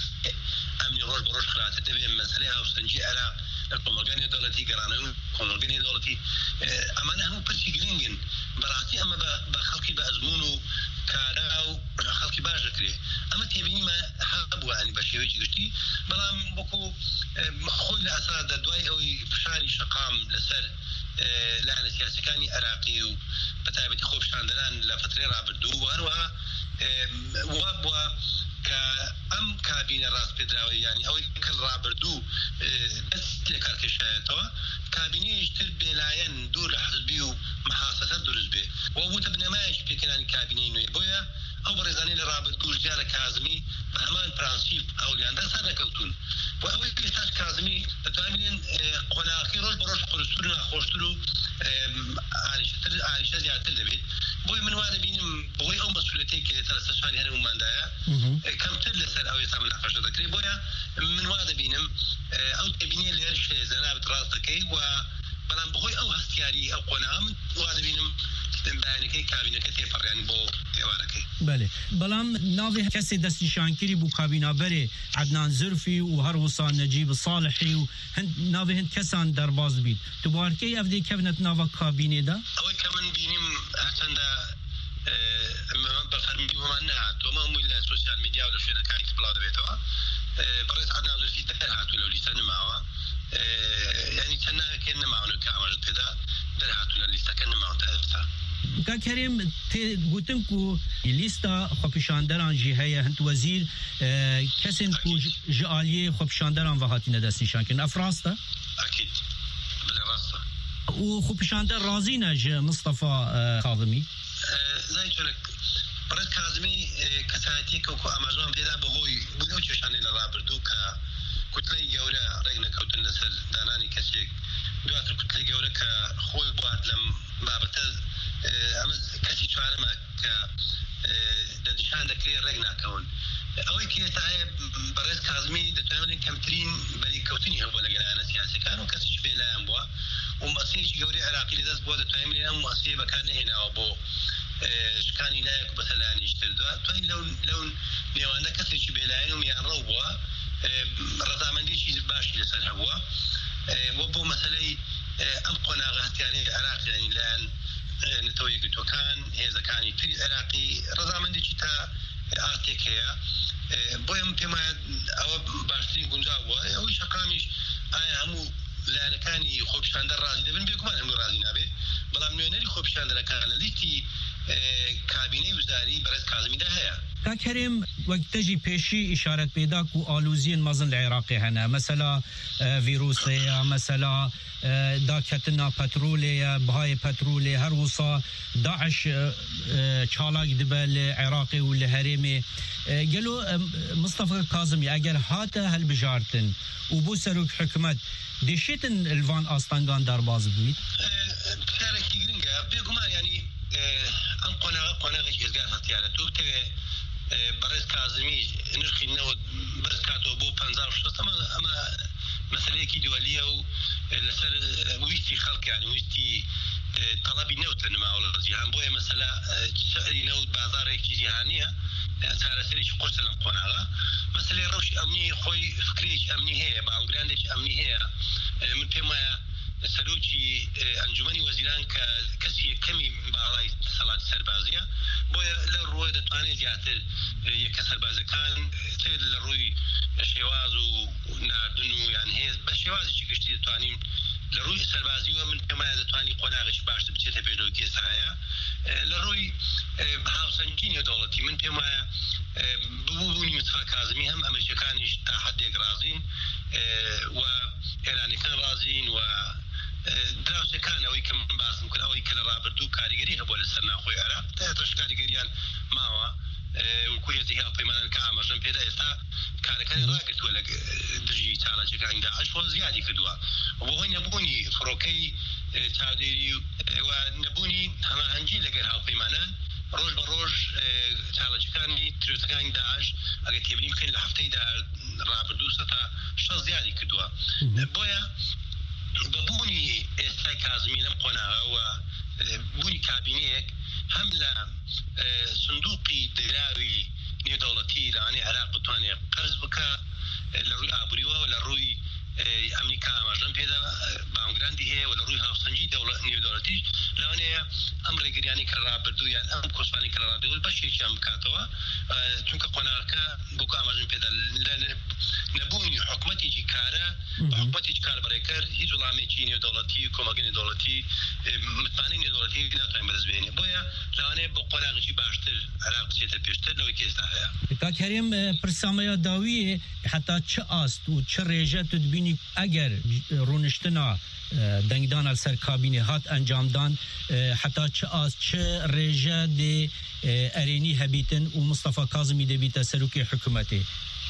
أمني روج بروج خلاص تبي مثلا أو سنجي عراق الكومرجاني دولتي قرانون كومرجاني دولتي أما نحن برسيجرين براسي أما بخلقي بأزمونه كارا خلقي باجتري أما تبيني ما حابوا يعني بشيوي جدتي بلام بكو خوي لأساد دواي أو فشاري شقام لسر لعنة سياسي كاني عراقي وبتابتي خوف شاندران لفترة رابردو وهروها وابوا كأم كابينة راس بدراوي يعني أو كل رابردو بس لكاركشاتوا كابينة يشتر بلاين دور حزبي ومحاصصات درز به وابو تبنماش بكناني كابينة نويبويا أو برزاني لرابردو جدال كازمي بهمان برانسيب أو لأن سنة كوتون وأول كيساس كازمي تتعاملين قناقي روش بروش قرصورنا خوشترو عالشتر عالشة زيادة دبيت بوي من واحد بينم بوي أو مسؤوليتي كي ثلاثة ثواني هرم ماندايا كم تلسر أو يسامل عفشة ذكري بويا من واحد بينم أو تبيني ليرش زنابة راسكي و بلان بوي أو هستياري أو قناعم واحد بينم بياني كي كابينة كتير فرقاني بو إواركي بله بلام ناوی کسی دستی شانکری بو کابینا بره عدنان زرفی و هر وصال نجیب صالحی و هند ناوی هند کسان در باز بید تو بارکی افدی کفنت ناوا کابینه دا اوی کمن بینیم حسن دا بفرمی ومن نهات وما همو إلا سوشيال ميديا ولا شوية كان يكتبلا دبيتوا بريت عدنان زرفي در هاتو لو ليسا نماوا يعني تنا كن نماوا نكامل تدا در هاتو لليسا كن نماوا تأثر کا کریم ته گوتن کو لیستا خوبشاندران جهه هند وزیر کسین کو جالیه خوبشاندران وهاتینه دست نشان کن افراستا اكيد بلا راستا و خوبشاندر رازینه ج مصطفى کاظمی زي تقولك برد كاظمي كساتي كوكو امازون بيدا بهوي بودو تشاني لرابردو كا كتلي جورا رجنا كوتن نسل داناني كسيك دواتر كتلة جورة كخوي بواد لم بابته أما كسي شعرما ك دنشان دكري رجنا كون أوي كي تعب برز كازمي دتعمل كمترين بري كوتيني هم ولا جلانا سياسي كانوا كسي بلا أمبوا ومصيش جوري عراقي لدرس بود تعمل أم مصير بكان هنا أبو شكاني لا يكون مثلا يشتري توين لون لون نيوانا كسي بلا إنهم يعربوا رضامندي شيء باشي لسه هو وبو مسألة أم قناعات يعني عراقي يعني الآن نتوي قلت وكان هذا كان يتري عراقي رضامندي شتا آتيكيا بويم بما أو باشتري جنزاوة أو شقاميش أنا همو لأن كان يخوبشان در رازي دبن بيكم أنا هم رازي نبي بلا منو يخوبشان در كان ليتي کابینه وزاری برای کاظمی ده هیا. تاکریم وقت تجی پیشی اشارت پیدا کو آلوزین مازن العراقی هنه مثلا ویروسه مثلا داکتنا پتروله بهای پتروله هر وصا داعش چالاک دبل عراقی و لهرمی قالوا مصطفى كاظمي اگر هات هل بجارتن وبو سروك حكمت دشيتن الفان استانغان دارباز بيت كاركي جرينجا بيغمان يعني ام قناغ قناغ جزغار هتياله دوبته برز كاظمي نرخي نو برز كاتو بو بنزار شو اما اما مسألة كي دولية ولسر ويستي خلق يعني ويستي طلبي نوت لنما ولا جهان بويا مسألة سعري نوت بازار كي جهانية سعر سريش قرص القناغ مسألة روش أمني خوي فكريش أمني هي باوغراندش أمني هي من بما سلوكي أنجمني وزيران كسي كمي بعضي صلاة سربازية بويا للروي دتواني جاتل يكسر بازكان تيد للروي شواز وناردنو يعني هي بشواز شي كشتي دتواني للروي سربازية من بما دتواني قناغش باش بتشي بيدو كيسايا للروي هاوسنجيني دولتي من بما ببوني مصطفى كاظمي هم امريكانيش تحدي رازين وايراني كان رازين و دراسه كان او كم باس ممكن او كلا رابردو كاريغري هبول السنه خوي عراق تاش كاريغريان ماوا وكل زيها بيمان كامر جنب هذا اسا كان كان راقت ولا درجي تاع كان داعش وزيادي كدوا وهو نبوني فروكي تاديري ونبوني هما هنجي لقى بيمانان روج بروج تاع كان تريتكان داعش اجي تبني ممكن لحفتي دا رابردو ستا شو زيادي كدوا بويا ببوني استاي كاظمي لم قناغ وبوني كابينيك هملا صندوقي دراوي نيو دولتي لاني عراق تواني قرض بكا لروي ابريوا ولا روي امريكا مجن بيدا باونغراندي هي ولا روي هاوسنجي دولة نيو دولتي لاني امر غيراني كرا بردو يعني ام كوسفاني كرا دول بشي كام كاتوا چونك قناغا بوكا مجن بيدا نبوني حكومتي جي كارا حكومتي جي كار بريكر هي ظلامي نيو دولتي كوماغني دولتي متماني نيو دولتي لا تايم بزبيني بويا لاني بقناغ جي باشتر عراق سيت بيشتر لو كيستا تا كريم برساميا داوي حتى چه است و چه ريجه تدبيني اگر رونشتنا دنگدان سر کابینه هات انجام دان حتی چه از چه رژه د ارینی هبیتن و مصطفى کاظمی د بیت سروک حکومتی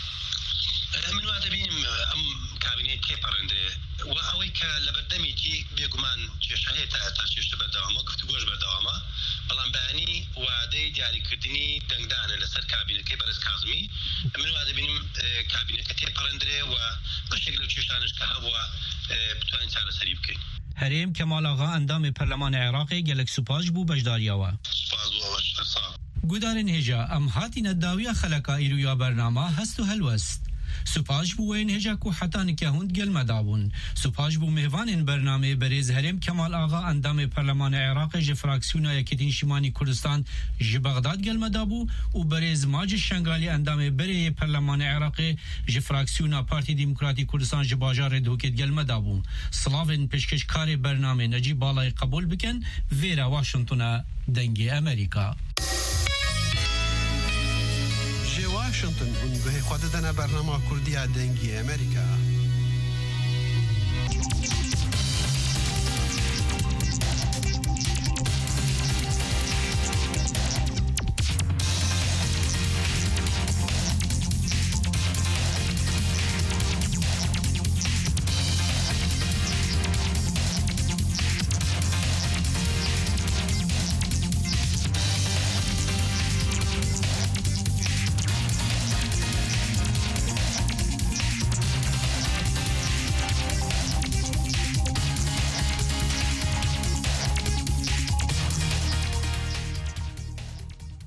من وعده بینم ام کابینه کی پرنده و اوی که لبردمی کی بیگمان چه شهیت ترشیش بدوام و گفتگوش بدوام بلان بانی وعده دیاری کردنی دنگدان لسر کابینه کی برس کاظمی من وعده بینم کابینه کی پرنده و بشکل چشانش که هوا بتوانین سر سری بکن هریم کمال آقا اندام پرلمان عراقی گلک سپاس بو بجداریاوا سپاس بو بجداریاوا گودارن هجا ام هاتین الداویه خلقا ایرویا برنامه هستو هلوست سپاس بو وین هجا کو حتان که هند گل مدابون سپاس بو مهوان برنامه بریز هریم کمال آقا اندام پرلمان عراق ج فراکسیونا یکتین شمالی کردستان ج بغداد گل مدابو و بریز ماج شنگالی اندام بری پرلمان عراق ج فراکسیونا پارتی دموکراتی کردستان ج باجار دوکت گل مدابو سلاوین پیشکش کار برنامه نجیب بالای قبول بکن ویرا واشنطن دنگی امریکا واشنطن اون به خود دنا برنامه کردی دنگی امریکا